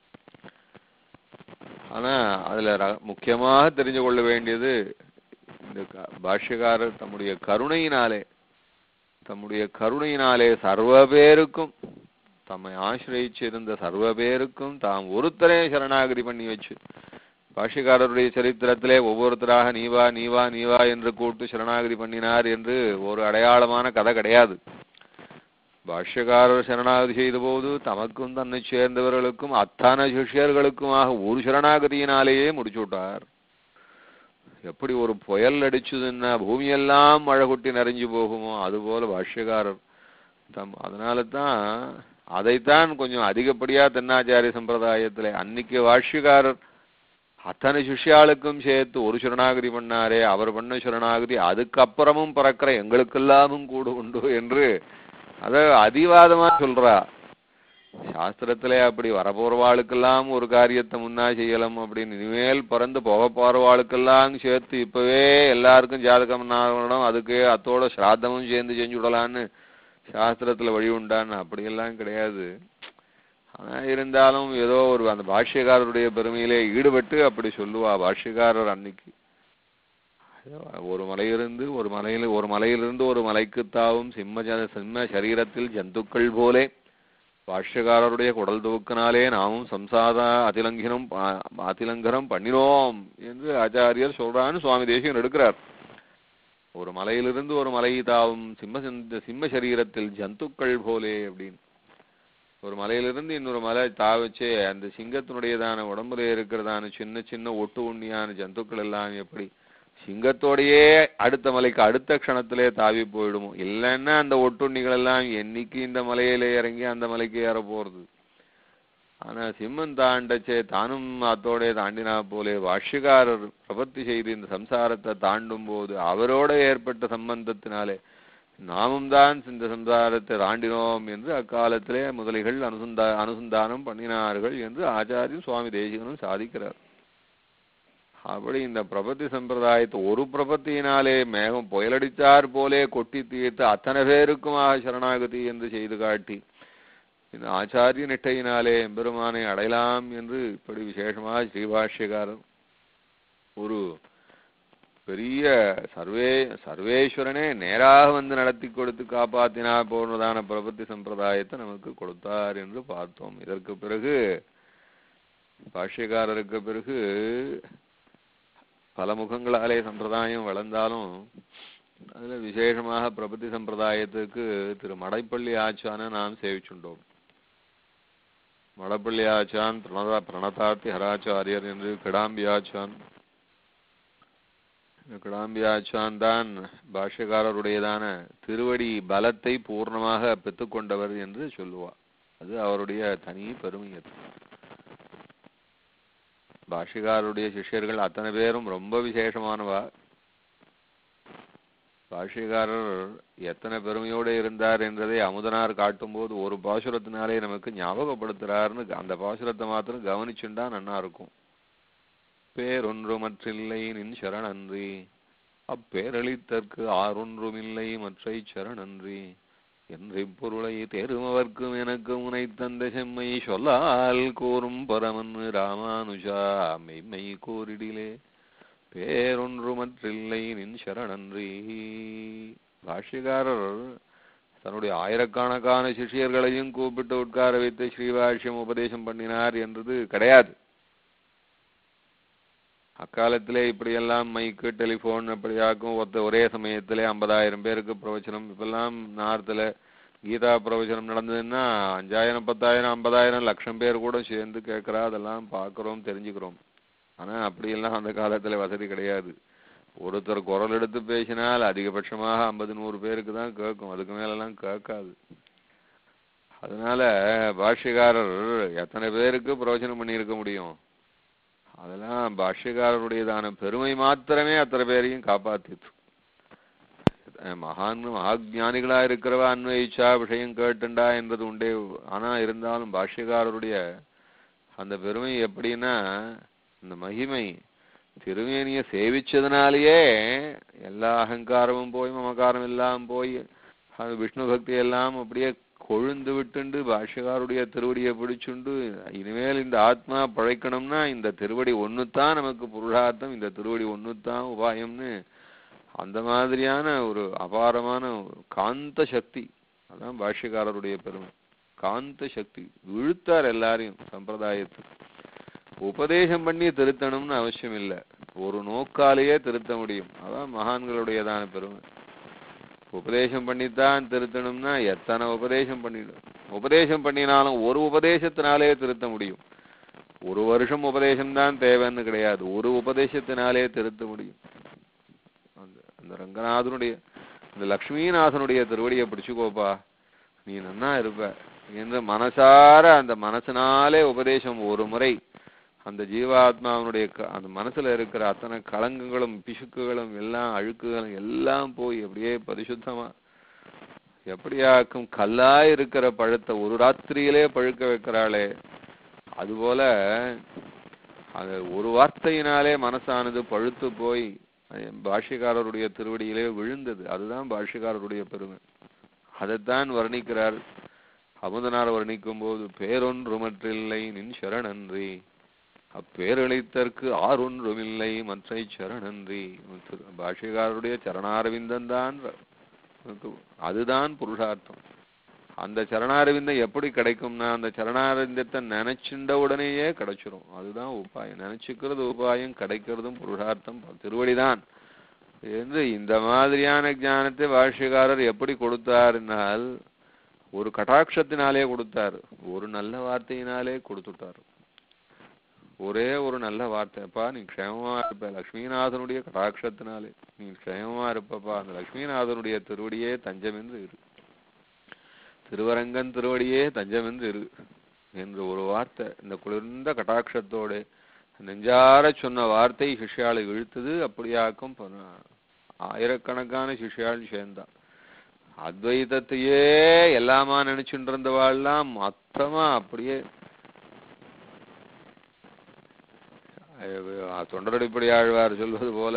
ஆனா அதுல முக்கியமாக தெரிஞ்சு கொள்ள வேண்டியது, இந்த பாஷ்யக்காரர் தம்முடைய கருணையினாலே சர்வ பேருக்கும், தம்மை ஆசிரியிச்சிருந்த சர்வ பேருக்கும் தாம் ஒருத்தரே சரணாகதி பண்ணி வச்சு, பாஷ்யக்காரருடைய சரித்திரத்திலே ஒவ்வொருத்தராக நீவா நீவா நீவா என்று கூட்டு சரணாகதி பண்ணினார் என்று ஒரு அடையாளமான கதை கிடையாது. பாஷ்யக்காரர் சரணாகதி செய்த போது தமக்கும் தன்னை சேர்ந்தவர்களுக்கும் அத்தனை சிஷ்யர்களுக்குமாக ஒரு சரணாகதியினாலேயே முடிச்சு விட்டார். எப்படி ஒரு புயல் அடிச்சுதுன்னா பூமியெல்லாம் மழை கொட்டி நிறைஞ்சு போகுமோ அதுபோல பாஷ்யக்காரர் அதனால தான் அதைத்தான் கொஞ்சம் அதிகப்படியா தென்னாச்சாரிய சம்பிரதாயத்திலே அன்னைக்கு பாஷ்யக்காரர் அத்தனை சிஷ்யாளுக்கும் சேர்த்து ஒரு சரணாகதி பண்ணாரே, அவர் பண்ண சரணாகதி அதுக்கப்புறமும் பறக்கிற எங்களுக்கெல்லாமும் கூட உண்டு என்று அத அதிவாதமா சொல்றா. சாஸ்திரத்திலே அப்படி வரப்போறவாளுக்கெல்லாம் ஒரு காரியத்தை முன்னா செய்யலாம் அப்படின்னு, இனிமேல் பிறந்து போக போறவாளுக்கெல்லாம் சேர்த்து இப்பவே எல்லாருக்கும் ஜாதகம் நாகணும், அதுக்கு அத்தோட சிராத்தமும் சேர்ந்து செஞ்சு விடலான்னு சாஸ்திரத்துல வழி உண்டான்னு அப்படியெல்லாம் கிடையாது. ஆனா இருந்தாலும் ஏதோ ஒரு அந்த பாஷ்யக்காரருடைய பெருமையிலே ஈடுபட்டு அப்படி சொல்லுவா. பாஷ்யக்காரர் அன்னைக்கு ஒரு மலையிலிருந்து ஒரு மலைக்கு தாவும் சிம்ம சரீரத்தில் ஜந்துக்கள் போலே பாஷ்யக்காரருடைய குடல் துவக்கினாலே நாமும் சம்சார அதிலங்கனம் பண்ணினோம் என்று ஆச்சாரியர் சொல்றான்னு சுவாமி தேசிகன் எடுக்கிறார். ஒரு மலையிலிருந்து ஒரு மலை தாவும் சிம்ம சரீரத்தில் ஜந்துக்கள் போலே அப்படின்னு, ஒரு மலையிலிருந்து இன்னொரு மலை தாவச்சே அந்த சிங்கத்தினுடையதான உடம்புல இருக்கிறதான சின்ன சின்ன ஒட்டு உண்ணியான ஜந்துக்கள் எல்லாம் எப்படி சிங்கத்தோடையே அடுத்த மலைக்கு அடுத்த க்ஷணத்திலே தாவி போயிடுமோ, இல்லைன்னா அந்த ஒட்டுண்ணிகள் எல்லாம் என்னைக்கு இந்த மலையில இறங்கி அந்த மலைக்கு ஏற போறது. ஆனா சிம்மன் தாண்டச்சே தானும் அத்தோடைய தாண்டினா போலே பாஷ்யக்காரர் பிரபத்தி செய்து இந்த சம்சாரத்தை தாண்டும் போது அவரோட ஏற்பட்ட சம்பந்தத்தினாலே நாமும் தான் இந்த சம்சாரத்தை தாண்டினோம் என்று அக்காலத்திலே முதலிகள் அனுசந்தானம் பண்ணினார்கள் என்று ஆச்சாரியர் சுவாமி தேசிகனும் சாதிக்கிறார். அப்படி இந்த பிரபத்தி சம்பிரதாயத்தை ஒரு பிரபத்தியினாலே மேகம் புயலடித்தார் போலே கொட்டி தீர்த்து அத்தனை பேருக்குமாக சரணாகதி என்று செய்து காட்டி இந்த ஆச்சாரிய நிட்டையினாலே எம்பெருமானை அடையலாம் என்று இப்படி விசேஷமாக ஸ்ரீபாஷ்யக்காரர் ஒரு பெரிய சர்வேஸ்வரனே நேராக வந்து நடத்தி கொடுத்து காப்பாத்தினா போனதான பிரபத்தி சம்பிரதாயத்தை நமக்கு கொடுத்தார் என்று பார்த்தோம். இதற்கு பிறகு பாஷ்யக்காரருக்கு பிறகு பல முகங்களாலே சம்பிரதாயம் வளர்ந்தாலும் அதுல விசேஷமாக பிரபத்தி சம்பிரதாயத்துக்கு திரு மடைப்பள்ளி ஆச்சான நாம் சேவிச்சுட்டோம். மடப்பள்ளி ஆச்சான், பிரணதார்த்தி ஹராச்சாரியர் என்று கிடாம்பி ஆச்சான். கிடாம்பி ஆச்சான் தான் பாஷ்யக்காரருடையதான திருவடி பலத்தை பூர்ணமாக பெற்றுக்கொண்டவர் என்று சொல்லுவார். அது அவருடைய தனி பெருமை. பாஷ்யக்காரருடைய சிஷ்யர்கள் அத்தனை பேரும் ரொம்ப விசேஷமானவா. பாஷ்யக்காரர் எத்தனை பெருமையோடு இருந்தார் என்றதை அமுதனார் காட்டும் போது ஒரு பாசுரத்தினாலே நமக்கு ஞாபகப்படுத்துறாருன்னு அந்த பாசுரத்தை மாத்திரம் கவனிச்சுண்டா நன்னா இருக்கும். பேரொன்று மற்றில்லை நின் சரணன்றி, அப்பேரளித்தற்கு ஆறொன்றுமில்லை மற்றை சரணன்றி, என்றை பொருளை தேருமவர்க்கும் எனக்கு உனை தந்த செம்மை சொல்லால் கூறும் பரமன் ராமானுஜா மெய்மை கூறிடிலே பேரொன்று மற்றில்லை நின் சரணன்றி. பாஷ்யக்காரர் தன்னுடைய ஆயிரக்கணக்கான சிஷியர்களையும் கூப்பிட்டு உட்கார வைத்து ஸ்ரீபாஷ்யம் உபதேசம் பண்ணினார் என்றது கிடையாது. அக்காலத்திலே இப்படியெல்லாம் மைக்கு டெலிஃபோன் அப்படியாக்கும் ஒரே சமயத்திலே 50,000 பேருக்கு பிரவச்சனம். இப்பெல்லாம் நார்த்தில் கீதா பிரவச்சனம் நடந்ததுன்னா 5,000 10,000 50,000 லட்சம் பேர் கூட சேர்ந்து கேட்குறா. அதெல்லாம் பார்க்குறோம், தெரிஞ்சுக்கிறோம். ஆனால் அப்படியெல்லாம் அந்த காலத்தில் வசதி கிடையாது. ஒருத்தர் குரல் எடுத்து பேசினால் அதிகபட்சமாக 50-100 பேருக்கு தான் கேட்கும், அதுக்கு மேலெல்லாம் கேட்காது. அதனால பாஷ்யக்காரர் எத்தனை பேருக்கு பிரவச்சனம் பண்ணியிருக்க முடியும்? அதெல்லாம் பாஷ்யக்காரருடையதான பெருமை மாத்திரமே அத்தனை பேரையும் காப்பாத்திட்டு. மகாஜானிகளா இருக்கிறவா அன்வயிச்சா விஷயம் கேட்டுண்டா என்றது உண்டே. ஆனா இருந்தாலும் பாஷ்யக்காரருடைய அந்த பெருமை எப்படின்னா, இந்த மகிமை திருமேனிய சேவிச்சதுனாலேயே எல்லா அகங்காரமும் போய் மமகாரம் எல்லாம் போய் அது விஷ்ணு பக்தி எல்லாம் அப்படியே கொழுந்து விட்டுண்டு பாஷ்யக்காருடைய திருவடியை பிடிச்சுண்டு இனிமேல் இந்த ஆத்மா பழைக்கணும்னா இந்த திருவடி ஒண்ணுத்தான் நமக்கு புருஷார்த்தம், இந்த திருவடி ஒண்ணுத்தான் உபாயம்னு அந்த மாதிரியான ஒரு அபாரமான காந்த சக்தி. அதான் பாஷ்யக்காரருடைய பெருமை, காந்த சக்தி. இழுத்தார் எல்லாரையும் சம்பிரதாயத்துக்கு. உபதேசம் பண்ணி திருத்தணும்னு அவசியம் இல்லை, ஒரு நோக்காலேயே திருத்த முடியும். அதான் மகான்களுடையதான பெருமை. உபதேசம் பண்ணித்தான் திருத்தணும்னா எத்தனை உபதேசம் பண்ணிடும். உபதேசம் பண்ணினாலும் ஒரு உபதேசத்தினாலே திருத்த முடியும். ஒரு வருஷம் உபதேசம்தான் தேவைன்னு கிடையாது, ஒரு உபதேசத்தினாலே திருத்த முடியும். அந்த ரங்கநாதனுடைய இந்த லக்ஷ்மிநாதனுடைய திருவடியை பிடிச்சுக்கோப்பா, நீ நன்னா இருப்ப என்று மனசார அந்த மனசினாலே உபதேசம் ஒரு முறை அந்த ஜீவாத்மாவனுடைய அந்த மனசுல இருக்கிற அத்தனை களங்கங்களும் பிசுக்குகளும் எல்லாம் அழுக்குகளும் எல்லாம் போய் அப்படியே பரிசுத்தமா எப்படியாக்கும் கல்லா இருக்கிற பழத்தை ஒரு ராத்திரியிலே பழுக்க வைக்கிறாளே, அதுபோல அது ஒரு வார்த்தையினாலே மனசானது பழுத்து போய் பாஷ்யக்காரருடைய திருவடியிலே விழுந்தது. அதுதான் பாஷ்யக்காரருடைய பெருமை. அதைத்தான் வர்ணிக்கிறார் அமுதனார் வர்ணிக்கும் போது, பேரொன்று மற்றில்லை நின் சரணன்றி, அப்பேரளித்தற்கு ஆறொன்றுமில்லை மற்றை சரணன்றி. பாஷ்யக்காரருடைய சரணாரவிந்தம் தான், அதுதான் புருஷார்த்தம். அந்த சரணாரவிந்தம் எப்படி கிடைக்கும்னா, அந்த சரணாரவிந்தத்தை நினைச்சுண்ட உடனேயே கிடைச்சிரும். அதுதான் உபாயம். நினைச்சுக்கிறது உபாயம், கிடைக்கிறதும் புருஷார்த்தம் திருவடிதான் என்று இந்த மாதிரியான ஞானத்தை பாஷ்யக்காரர் எப்படி கொடுத்தாருனால் ஒரு கடாட்சத்தினாலே கொடுத்தார், ஒரு நல்ல வார்த்தையினாலே கொடுத்துட்டார். ஒரே ஒரு நல்ல வார்த்தைப்பா, நீ க்ஷேமமா இருப்ப, லக்ஷ்மிநாதனுடைய கடாட்சத்தினாலே நீ க்ஷேமமா இருப்பப்பா, அந்த லக்ஷ்மிநாதனுடைய திருவடியே தஞ்சமென்று இரு, திருவரங்கன் திருவடியே தஞ்சமென்று இரு என்று ஒரு வார்த்தை இந்த குளிர்ந்த கடாட்சத்தோடு நெஞ்சார சொன்ன வார்த்தை சிஷ்யாளை இழுத்தது. அப்படியாக்கும் ஆயிரக்கணக்கான சிஷ்யாள் சேர்ந்தான். அத்வைதத்தையே எல்லாமா நினைச்சுட்டு இருந்தவாள்லாம் மொத்தமா அப்படியே தொண்டரடிப்படி ஆழ்வார் சொல்வது போல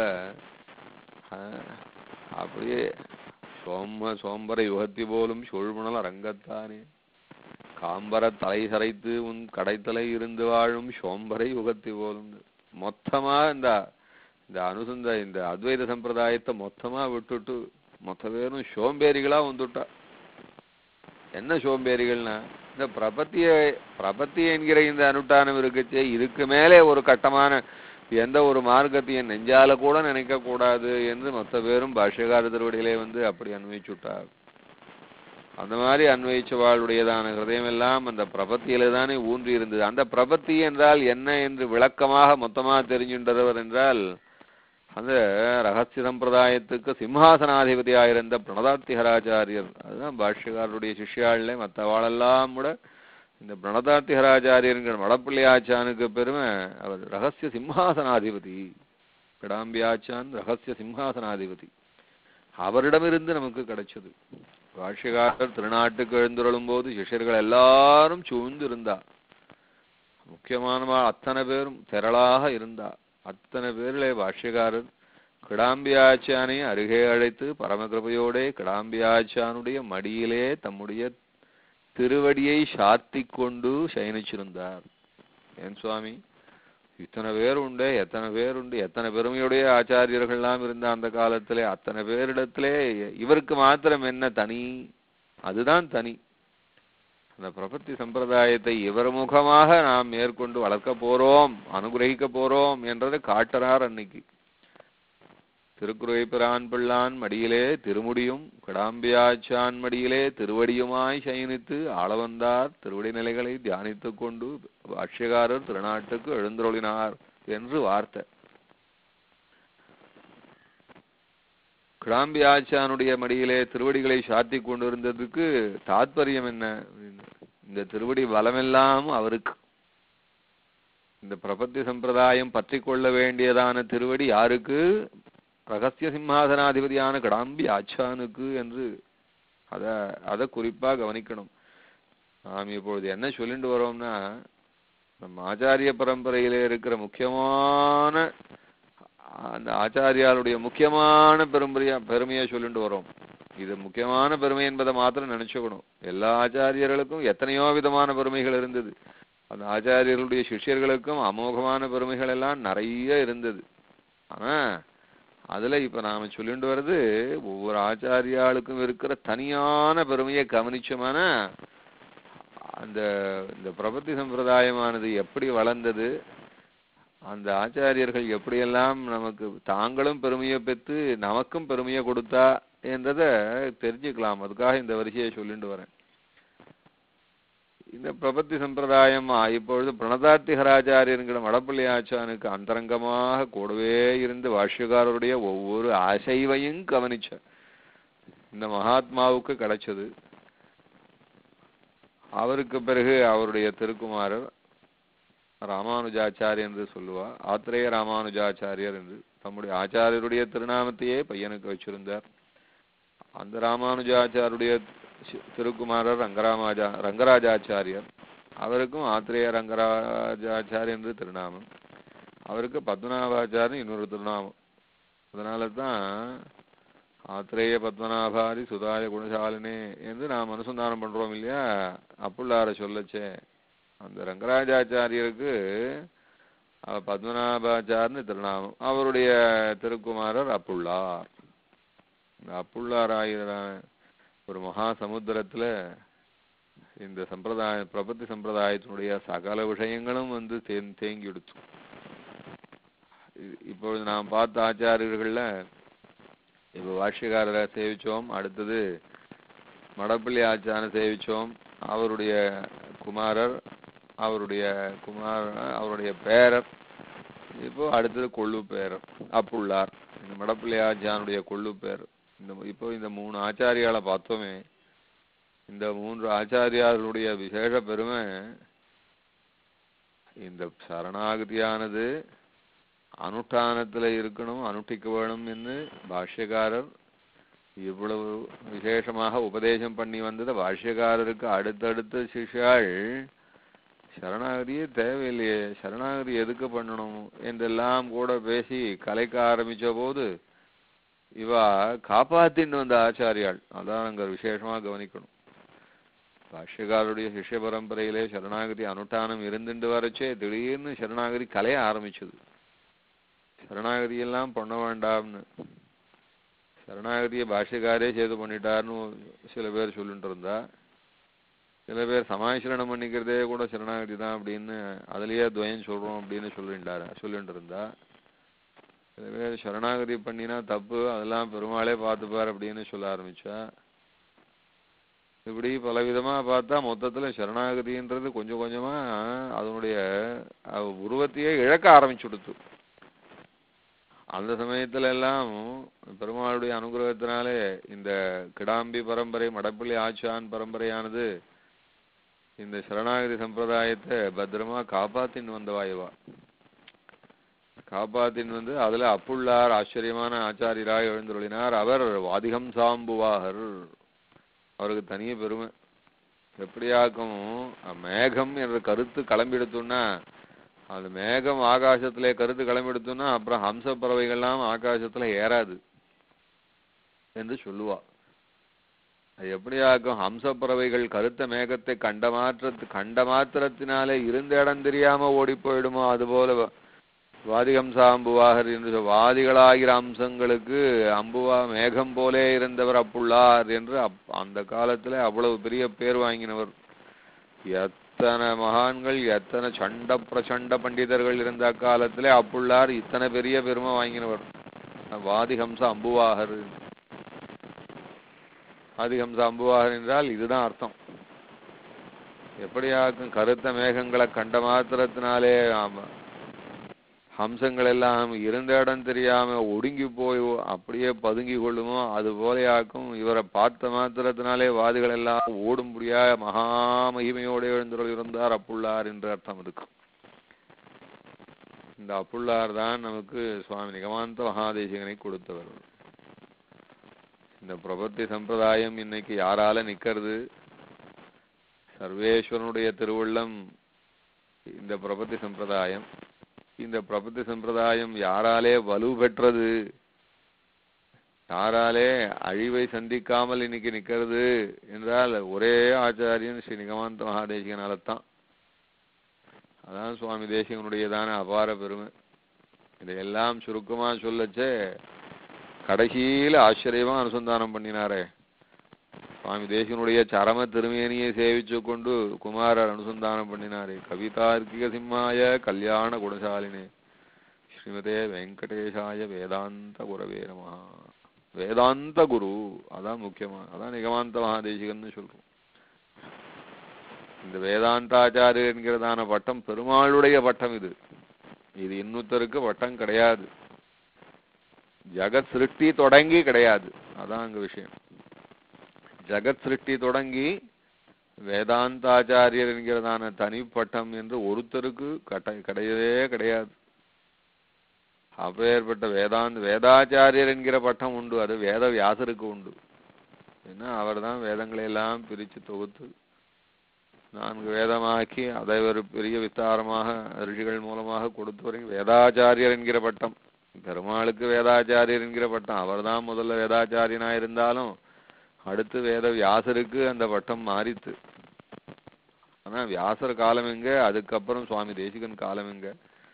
அப்படியே சோம்பரை யுகத்தி போலும் சூழ்மணல் அரங்கத்தானே, காம்பர தலை சரைத்து உன் கடைத்தலை இருந்து வாழும் சோம்பரை யுகத்தி போலும். மொத்தமா இந்த இந்த அத்வைத சம்பிரதாயத்தை மொத்தமா விட்டுட்டு மொத்த பேரும் சோம்பேறிகளா வந்துட்டா. என்ன சோம்பேறிகள்னா, இந்த பிரபத்தி என்கிற இந்த அனுஷ்டானம் இருக்குச்சே, இதுக்கு மேலே ஒரு கட்டமான எந்த ஒரு மார்க்கத்தையும் நெஞ்சால கூட நினைக்க கூடாது என்று மொத்த பேரும் பாஷ்யக்கார திருவடியிலே வந்து அப்படி அனுபவிச்சுட்டார். அந்த மாதிரி அன்வயிச்சவாளுடையதான ஹிருதயம் எல்லாம் அந்த பிரபத்தியில தானே ஊன்றி இருந்தது. அந்த பிரபத்தி என்றால் என்ன என்று விளக்கமாக மொத்தமாக தெரிஞ்சின்றவர் என்றால் அந்த ரகசிய சம்பிரதாயத்துக்கு சிம்ஹாசனாதிபதியாயிருந்த பிரணதார்த்திஹராச்சாரியர். அதுதான் பாஷ்யக்காரருடைய சிஷ்யாள்ல மற்றவாளெல்லாம் கூட இந்த பிரணதார்த்திஹராச்சாரியர் வடப்பிள்ளையாச்சானுக்கு பெருமை. அவர் ரகசிய சிம்ஹாசனாதிபதி. கிடாம்பியாச்சான் ரகசிய சிம்ஹாசனாதிபதி. அவரிடமிருந்து நமக்கு கிடைச்சது. பாஷ்யக்காரர் திருநாட்டுக்கு எழுந்துருளும் போது சிஷ்யர்கள் எல்லாரும் சூழ்ந்து இருந்தா. முக்கியமான அத்தனை பேரும் திரளாக இருந்தா. அத்தனை பேரிலே பாஷ்யக்காரர் கிடாம்பியாச்சானை அருகே அழைத்து பரமகிருபையோட கிடாம்பியாச்சானுடைய மடியிலே தம்முடைய திருவடியை சாத்தி கொண்டு சயனிச்சிருந்தார். ஏன் சுவாமி, இத்தனை பேர் உண்டு, எத்தனை பேர் உண்டு, எத்தனை பெருமையுடைய ஆச்சாரியர்கள்லாம் இருந்த அந்த காலத்திலே அத்தனை பேரிடத்திலே இவருக்கு மாத்திரம் என்ன தனி? அதுதான் தனி. அந்த பிரபத்தி சம்பிரதாயத்தை இவர் முகமாக நாம் மேற்கொண்டு வளர்க்க போறோம், அனுகிரகிக்க போறோம் என்றதை காட்டுறார். அன்னைக்கு திருக்குறைப்பிரான் பிள்ளான் மடியிலே திருமுடியும் கிடாம்பியாச்சான் மடியிலே திருவடியுமாய் சயனித்து ஆளவந்தார் திருவடி நிலைகளை தியானித்துக் கொண்டு பாஷ்யக்காரர் திருநாட்டுக்கு எழுந்தருளினார் என்று வார்த்தை. கிடாம்பியாச்சானுடைய மடியிலே திருவடிகளை சாத்தி கொண்டிருந்ததுக்கு தாத்பரியம் என்ன? இந்த திருவடி பலமெல்லாம் அவருக்கு. இந்த பிரபத்தி சம்பிரதாயம் பற்றி கொள்ள வேண்டியதான திருவடி யாருக்கு? ரகசிய சிம்ஹாசனாதிபதியான கிடாம்பியாச்சானுக்கு என்று அதை குறிப்பா கவனிக்கணும். நாம் இப்பொழுது என்ன சொல்லிட்டு வரோம்னா, நம்ம ஆச்சாரிய பரம்பரையிலே இருக்கிற முக்கியமான அந்த ஆச்சாரியாருடைய முக்கியமான பெருமையை சொல்லிட்டு வரோம். இது முக்கியமான பெருமை என்பதை மாத்திரம் நினைச்சுக்கணும். எல்லா ஆச்சாரியர்களுக்கும் எத்தனையோ விதமான பெருமைகள் இருந்தது. அந்த ஆச்சாரியர்களுடைய சிஷ்யர்களுக்கும் அமோகமான பெருமைகள் எல்லாம் நிறைய இருந்தது. ஆனா அதுல இப்ப நாம சொல்லிட்டு வர்றது ஒவ்வொரு ஆச்சாரியாளுக்கும் இருக்கிற தனியான பெருமையை கவனிச்சோம்னா அந்த இந்த பிரபத்தி சம்பிரதாயமானது எப்படி வளர்ந்தது, அந்த ஆச்சாரியர்கள் எப்படியெல்லாம் நமக்கு தாங்களும் பெருமையை பெற்று நமக்கும் பெருமையை கொடுத்தா என்றதை தெரிஞ்சுக்கலாம். அதுக்காக இந்த வரிசையை சொல்லிட்டு வரேன். இந்த பிரபத்தி சம்பிரதாயம் இப்பொழுது பிரணதார்த்திஹராச்சாரியங்கிற வடப்பள்ளி ஆச்சானுக்கு அந்தரங்கமாக கூடவே இருந்து பாஷ்யக்காரருடைய ஒவ்வொரு அசைவையும் கவனிச்ச இந்த மகாத்மாவுக்கு கிடைச்சது. அவருக்கு பிறகு அவருடைய திருக்குமாரர் ராமானுஜாச்சாரியர் என்று சொல்லுவா. ஆத்ரேய ராமானுஜாச்சாரியர் என்று தம்முடைய ஆச்சாரியருடைய திருநாமத்தையே பையனுக்கு வச்சிருந்தார். அந்த ராமானுஜாச்சாருடைய திருக்குமாரர் ரங்கராஜாச்சாரியர். அவருக்கும் ஆத்ரேய ரங்கராஜாச்சாரியர் என்று திருநாமம். அவருக்கு பத்மநாபாச்சாரியன் இன்னொரு திருநாமம். அதனால தான் ஆத்ரேய பத்மநாபாதி சுதாய குணசாலினே என்று நாம் அனுசந்தானம் பண்றோம் இல்லையா? அப்புள்ளார சொல்லச்சே அந்த ரங்கராஜாச்சாரியருக்கு பத்மநாபாச்சார்னு திருநாமம். அவருடைய திருக்குமாரர் அப்புள்ளார். இந்த அப்புள்ளார் ஆயிரம் ஒரு மகா சமுத்திரத்துல இந்த பிரபத்தி சம்பிரதாயத்தினுடைய சகல விஷயங்களும் தேங்கி எடுத்து. இப்பொழுது நாம் பார்த்த ஆச்சாரியர்கள்ல இப்ப பாஷ்யக்காரரை சேவிச்சோம். அடுத்தது மடப்பள்ளி ஆச்சாரனை சேவிச்சோம். அவருடைய குமாரர், அவருடைய பேரர். இப்போ அடுத்தது கொள்ளு பேரர் அப்புள்ளார். இந்த மடப்பள்ளி ஆச்சாரனுடைய கொள்ளு பேரர். இப்போ இந்த 3 ஆச்சாரியால பார்த்தோமே. இந்த 3 ஆச்சாரியார்களுடைய விசேஷ பெருமை இந்த சரணாகதியானது அனுஷ்டானத்துல இருக்கணும், அனுஷ்டிக்க வேணும் என்று பாஷ்யக்காரர் இவ்வளவு விசேஷமாக உபதேசம் பண்ணி வந்தது. பாஷ்யக்காரருக்கு அடுத்தடுத்த சிஷ்யாள் சரணாகதியே தேவையில்லையே, சரணாகதி எதுக்கு பண்ணணும் என்றெல்லாம் கூட பேசி கலைக்க ஆரம்பிச்ச போது இவா காப்பாத்தின்னு வந்த ஆச்சாரியாள். அதான் அங்க விசேஷமா கவனிக்கணும். பாஷ்யக்காரருடைய சிஷ்ய பரம்பரையிலே சரணாகதி அனுஷ்டானம் இருந்துட்டு வரச்சே திடீர்னு சரணாகதி கலைய ஆரம்பிச்சது. சரணாகதி எல்லாம் பண்ண வேண்டாம்னு, சரணாகதியை பாஷ்யக்காரே செய்து பண்ணிட்டாருன்னு சில பேர் சொல்லிட்டு இருந்தா. சில பேர் சமாசரணம் பண்ணிக்கிறதே கூட சரணாகதி தான் அப்படின்னு அதுலயே துவயம் சொல்றோம் அப்படின்னு சொல்லிட்டு இருந்தா. சில பேர் சரணாகதி பண்ணினா தப்பு, அதெல்லாம் பெருமாளே பார்த்துப்பார் அப்படின்னு சொல்ல ஆரம்பிச்சா. இப்படி பலவிதமா பார்த்தா மொத்தத்துல சரணாகதின்றது கொஞ்சம் கொஞ்சமா அதனுடைய உருவத்தையே இழக்க ஆரம்பிச்சுடுத்து. அந்த சமயத்துல எல்லாம் பெருமாளுடைய அனுகிரகத்தினாலே இந்த கிடாம்பி பரம்பரை, மடப்பள்ளி ஆச்சான் பரம்பரையானது இந்த சரணாகதி சம்பிரதாயத்தை பத்திரமா காப்பாத்தின்னு வந்தவாயவா. காப்பாத்தின்னு வந்து அதுல அப்புள்ளார் ஆச்சரியமான ஆச்சாரியராக எழுந்துள்ளினார். அவர் வாதிகம் சாம்புவாகர். அவருக்கு தனிய பெருமை. எப்படியாக்கும் மேகம் என்ற கருத்து கிளம்பிடுத்துன்னா, அந்த மேகம் ஆகாசத்திலே கருத்து கிளம்பிடுத்துன்னா அப்புறம் ஹம்ச பறவைகள்லாம் ஆகாசத்துல ஏறாது என்று சொல்லுவா. அது எப்படியாக்கும் ஹம்ச பறவைகள் கருத்த மேகத்தை கண்ட மாத்திரத்தினாலே இருந்த இடம் தெரியாம ஓடி போயிடுமோ, அதுபோல வாதிகம்சா அம்புவாகர் என்று வாதிகளாகிற அம்சங்களுக்கு அம்புவா மேகம் போலே இருந்தவர் அப்புள்ளார் என்று அந்த காலத்துல அவ்வளவு பெரிய பேர் வாங்கினவர். எத்தனை மகான்கள், எத்தனை சண்ட பிரச்சண்ட பண்டிதர்கள் இருந்த காலத்திலே அப்புள்ளார் இத்தனை பெரிய பெருமை வாங்கினவர். வாதிகம்ச அம்புவாகர். வாதிகம்ச அம்புவாகர் என்றால் இதுதான் அர்த்தம். எப்படியாக்கும் கருத்த மேகங்களை கண்ட மாத்திரத்தினாலே ஹம்சங்கள் எல்லாம் இருந்த இடம் தெரியாம ஒடுங்கி போய் அப்படியே பதுங்கி கொள்ளுமோ, அது போலையாக்கும் இவரை பார்த்த மாத்திரத்தினாலே வாதிகள் எல்லாம் ஓடும்படியா மகா மகிமையோடு எழுந்துள்ள இருந்தார் அப்புள்ளார் என்று அர்த்தம் இருக்கு. இந்த அப்புள்ளார் தான் நமக்கு சுவாமி நிகமாந்த மகாதேசிகனை கொடுத்தவர். இந்த பிரபத்தி சம்பிரதாயம் இன்னைக்கு யாரால நிக்கிறது? சர்வேஸ்வரனுடைய திருவுள்ளம் இந்த பிரபத்தி சம்பிரதாயம். இந்த பிரபத்தி சம்பிரதாயம் யாராலே வலு பெற்றது, யாராலே அழிவை சந்திக்காமல் இன்னைக்கு நிக்கிறது என்றால் ஒரே ஆச்சாரியன் ஸ்ரீ நிகமாந்த மகாதேசிகனால்தான். அதான் சுவாமி தேசிகனுடையதான அபார பெருமை. இதையெல்லாம் சுருக்கமா சொல்லச்சே கடைசியில ஆச்சரியமா அனுசந்தானம் பண்ணினாரே. சுவாமி தேசிகனுடைய சரம திருமேனியை சேவிச்சு கொண்டு குமாரர் அனுசந்தானம் பண்ணினாரே. கவிதார்க்கிக சிம்மாய கல்யாண குணசாலினே ஸ்ரீமதே வெங்கடேஷாய வேதாந்த குரவே நமஹ. வேதாந்த குரு அதான் முக்கியமா, அதான் நிகமாந்த மகாதேசிகன்னு சொல்றோம். இந்த வேதாந்தாச்சாரியர் என்கிறதான பட்டம் பெருமாளுடைய பட்டம். இது இது இன்னொருத்தருக்கு பட்டம் கிடையாது. ஜகத் சிருஷ்டி தொடங்கி கிடையாது. அதான் அங்க விஷயம். ஜகத் சிருஷ்டி தொடங்கி வேதாந்தாச்சாரியர் என்கிறதான தனிப்பட்டம் என்று ஒருத்தருக்கு கிடையவே கிடையாது. அப்பேற்பட்ட வேதாச்சாரியர் என்கிற பட்டம் உண்டு. அது வேத வியாசருக்கு உண்டு. ஏன்னா அவர் தான் வேதங்களை எல்லாம் பிரித்து தொகுத்து 4 வேதமாக்கி அதை ஒரு பெரிய விஸ்தாரமாக ரிஷிகள் மூலமாக கொடுத்தவரை வேதாச்சாரியர் என்கிற பட்டம். பெருமாளுக்கு வேதாச்சாரியர் என்கிற பட்டம். அவர் தான் முதல்ல வேதாச்சாரியனாயிருந்தாலும் அடுத்து வேத வியாசருக்கு அந்த பட்டம் மாறித்து. ஆனா வியாசர் காலம் எங்க, அதுக்கப்புறம் சுவாமி தேசிகன் காலம் எங்க?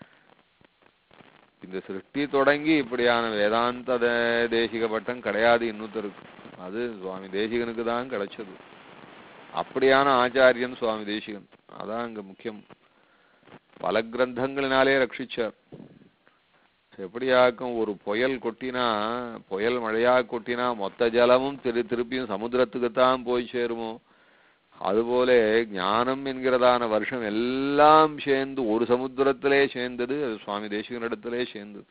இந்த சிருஷ்டி தொடங்கி இப்படியான வேதாந்த தேசிக பட்டம் கிடையாது இன்னொருத்தருக்கு. அது சுவாமி தேசிகனுக்கு தான் கிடைச்சது. அப்படியான ஆச்சாரியன் சுவாமி தேசிகன். அதான் அங்க முக்கியம். பல கிரந்தங்களினாலே ரட்சிச்சார். எப்படியாக்கும் ஒரு புயல் கொட்டினா, புயல் மழையா கொட்டினா மொத்த ஜலமும் திருப்பியும் சமுத்திரத்துக்குத்தான் போய் சேருமோ, அதுபோல ஞானம் என்கிறதான வருஷம் எல்லாம் சேர்ந்து ஒரு சமுத்திரத்திலே சேர்ந்தது. அது சுவாமி தேசிகனிடத்திலே சேர்ந்தது.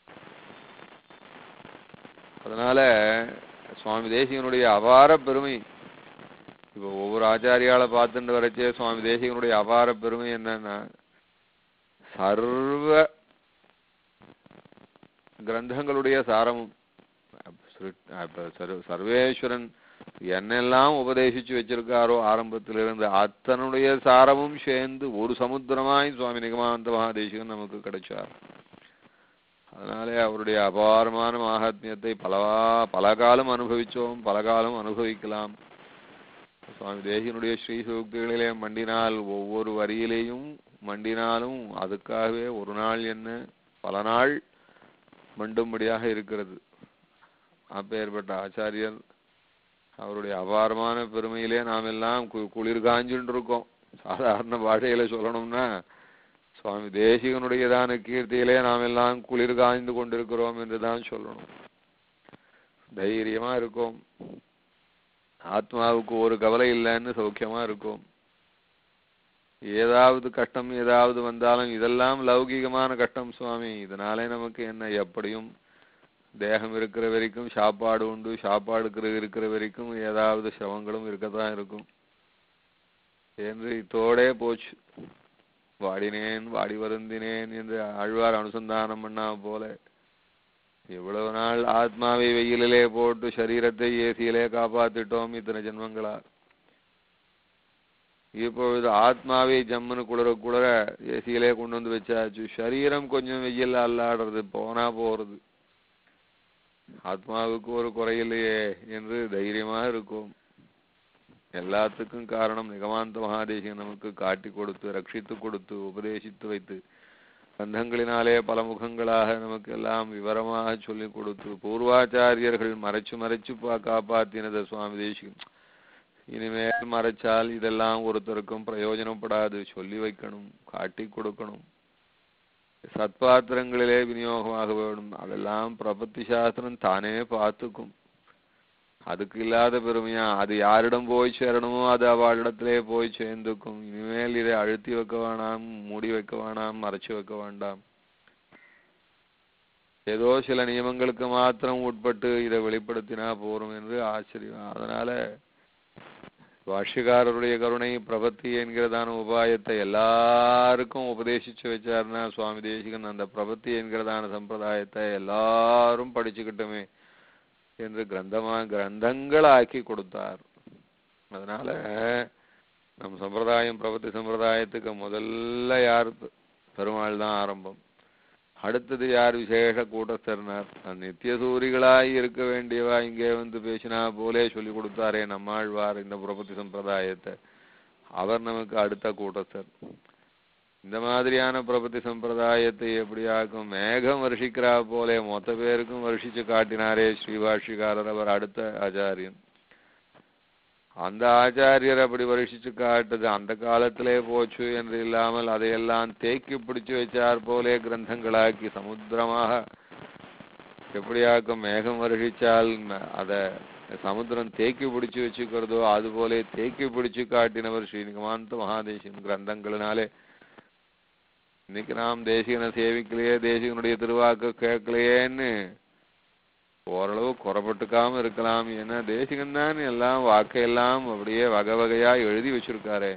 அதனால சுவாமி தேசிகனுடைய அபார பெருமை. இப்போ ஒவ்வொரு ஆச்சாரியால பார்த்துட்டு வரைச்சே சுவாமி தேசிகனுடைய அபார பெருமை என்னன்னா, சர்வ கிரந்தங்களுடைய சாரமும் சர்வேஸ்வரன் என்னெல்லாம் உபதேசிச்சு வச்சிருக்காரோ ஆரம்பத்திலிருந்து அத்தனுடைய சாரமும் சேர்ந்து ஒரு சமுத்திரமாய் சுவாமி நிகமாந்த மகாதேசிகன் நமக்கு கிடைச்சார். அதனாலே அவருடைய அபாரமான மகாத்மியத்தை பல காலம் அனுபவிச்சோம், பல காலம் அனுபவிக்கலாம். சுவாமி தேசிகனுடைய ஸ்ரீ சூக்திகளிலே மண்டினால் ஒவ்வொரு வரியிலேயும் மண்டினாலும் அதுக்காகவே ஒரு நாள் என்ன பல நாள் மண்டும்படியாக இருக்கிறது. அப்பேற்பட்ட ஆச்சாரியர் அவருடைய அபாரமான பெருமையிலே நாம் எல்லாம் குளிர் காஞ்சுட்டு இருக்கோம். சாதாரண பாஷையில சொல்லணும்னா சுவாமி தேசிகனுடையதான கீர்த்தியிலே நாம் எல்லாம் குளிர் காய்ந்து கொண்டிருக்கிறோம் என்றுதான் சொல்லணும். தைரியமா இருக்கோம். ஆத்மாவுக்கு ஒரு கவலை இல்லைன்னு சௌக்கியமா இருக்கும். ஏதாவது கஷ்டம் ஏதாவது வந்தாலும் இதெல்லாம் லௌகிகமான கஷ்டம் சுவாமி, இதனாலே நமக்கு என்ன, எப்படியும் தேகம் இருக்கிற வரைக்கும் சாப்பாடு உண்டு, சாப்பாடு இருக்கிற வரைக்கும் ஏதாவது சிரமங்களும் இருக்கத்தான் இருக்கும் என்று இத்தோடே போச்சு. வாடினேன் வாடி வருந்தினேன் என்று ஆழ்வார் அனுசந்தானம் பண்ணா போல இவ்வளவு நாள் ஆத்மாவை வெயிலிலே போட்டு சரீரத்தை ஏசியிலே காப்பாத்திட்டோம் இத்தனை ஜென்மங்களா. இப்பொழுது ஆத்மாவை ஜம்முன்னு குளிர ஏசியிலே கொண்டு வந்து வச்சாச்சு. சரீரம் கொஞ்சம் வெயில் அல்லாடுறது, போனா போறது. ஆத்மாவுக்கு ஒரு குறையில்லையே என்று தைரியமா இருக்கும். எல்லாத்துக்கும் காரணம் நிகமாந்த மகாதேசிகன் நமக்கு காட்டி கொடுத்து ரட்சித்து கொடுத்து உபதேசித்து வைத்து பந்தங்களினாலே பல முகங்களாக நமக்கு எல்லாம் விவரமாக சொல்லிக் கொடுத்து பூர்வாச்சாரியர்கள் மறைச்சு காப்பாத்தினத சுவாமி தேசிகன். இனிமேல் மறைச்சால் இதெல்லாம் ஒருத்தருக்கும் பிரயோஜனப்படாது, சொல்லி வைக்கணும், காட்டி கொடுக்கணும், சத்பாத்திரங்களிலே விநியோகமாக வேணும். அதெல்லாம் பிரபத்தி சாஸ்திரம் தானே பார்த்துக்கும். அதுக்கு இல்லாத பெருமையா அது யாரிடம் போய் சேரணுமோ அது அவளிடத்திலே போய் சேர்ந்துக்கும். இனிமேல் இதை அழுத்தி வைக்க வேணாம், மூடி வைக்க வேணாம், மறைச்சு வைக்க வேண்டாம். ஏதோ சில நியமங்களுக்கு மாத்திரம் உட்பட்டு இதை வெளிப்படுத்தினா போரும் என்று ஆச்சரியம். அதனால பாஷ்யக்காரருடைய கருணை பிரபத்தி என்கிறதான உபாயத்தை எல்லாருக்கும் உபதேசிச்சு வச்சாருன்னா சுவாமி தேசிகன் அந்த பிரபத்தி என்கிறதான சம்பிரதாயத்தை எல்லாரும் படிச்சுக்கிட்டுமே என்று கிரந்தங்களாக்கி கொடுத்தார். அதனால நம் சம்பிரதாயம் பிரபத்தி சம்பிரதாயத்துக்கு முதல்ல யார், பெருமாள் தான் ஆரம்பம். அடுத்தது யார், விசேஷ கூட்டஸ்தர்னார். நித்திய சூரிகளாய் இருக்க வேண்டியவா இங்கே வந்து பேசினா போலே சொல்லி கொடுத்தாரே நம்மாழ்வார் இந்த பிரபத்தி சம்பிரதாயத்தை, அவர் நமக்கு அடுத்த கூட்டஸ்தர். இந்த மாதிரியான பிரபத்தி சம்பிரதாயத்தை எப்படியாக்கும் மேகம் வருஷிக்கிறா போலே மொத்த பேருக்கும் வருஷிச்சு காட்டினாரே ஸ்ரீபாஷ்யக்காரர், அவர் அடுத்த ஆச்சாரியன். அந்த ஆச்சாரியர் அப்படி வருஷிச்சு காட்டுது அந்த காலத்திலே போச்சு என்று இல்லாமல் அதையெல்லாம் தேக்கி பிடிச்சு வச்சார் போலே கிரந்தங்களாக்கி சமுத்திரமாக எப்படியாக்கும் மேகம் வருஷிச்சால் அத சமுத்திரம் தேக்கி பிடிச்சு வச்சுக்கிறதோ அது போலே தேக்கி பிடிச்சு காட்டினவர் ஸ்ரீ நிகமாந்த மகாதேசிகன் கிரந்தங்களினாலே. இன்னைக்கு நாம் தேசிகனை சேவிக்கலையே, தேசிகனுடைய திருவாக்கு கேட்கலையேன்னு ஓரளவு குறப்பட்டுக்காம இருக்கலாம். ஏன்னா தேசிகன் தான் எல்லாம் வாக்கையெல்லாம் அப்படியே வகை வகையா எழுதி வச்சிருக்காரே.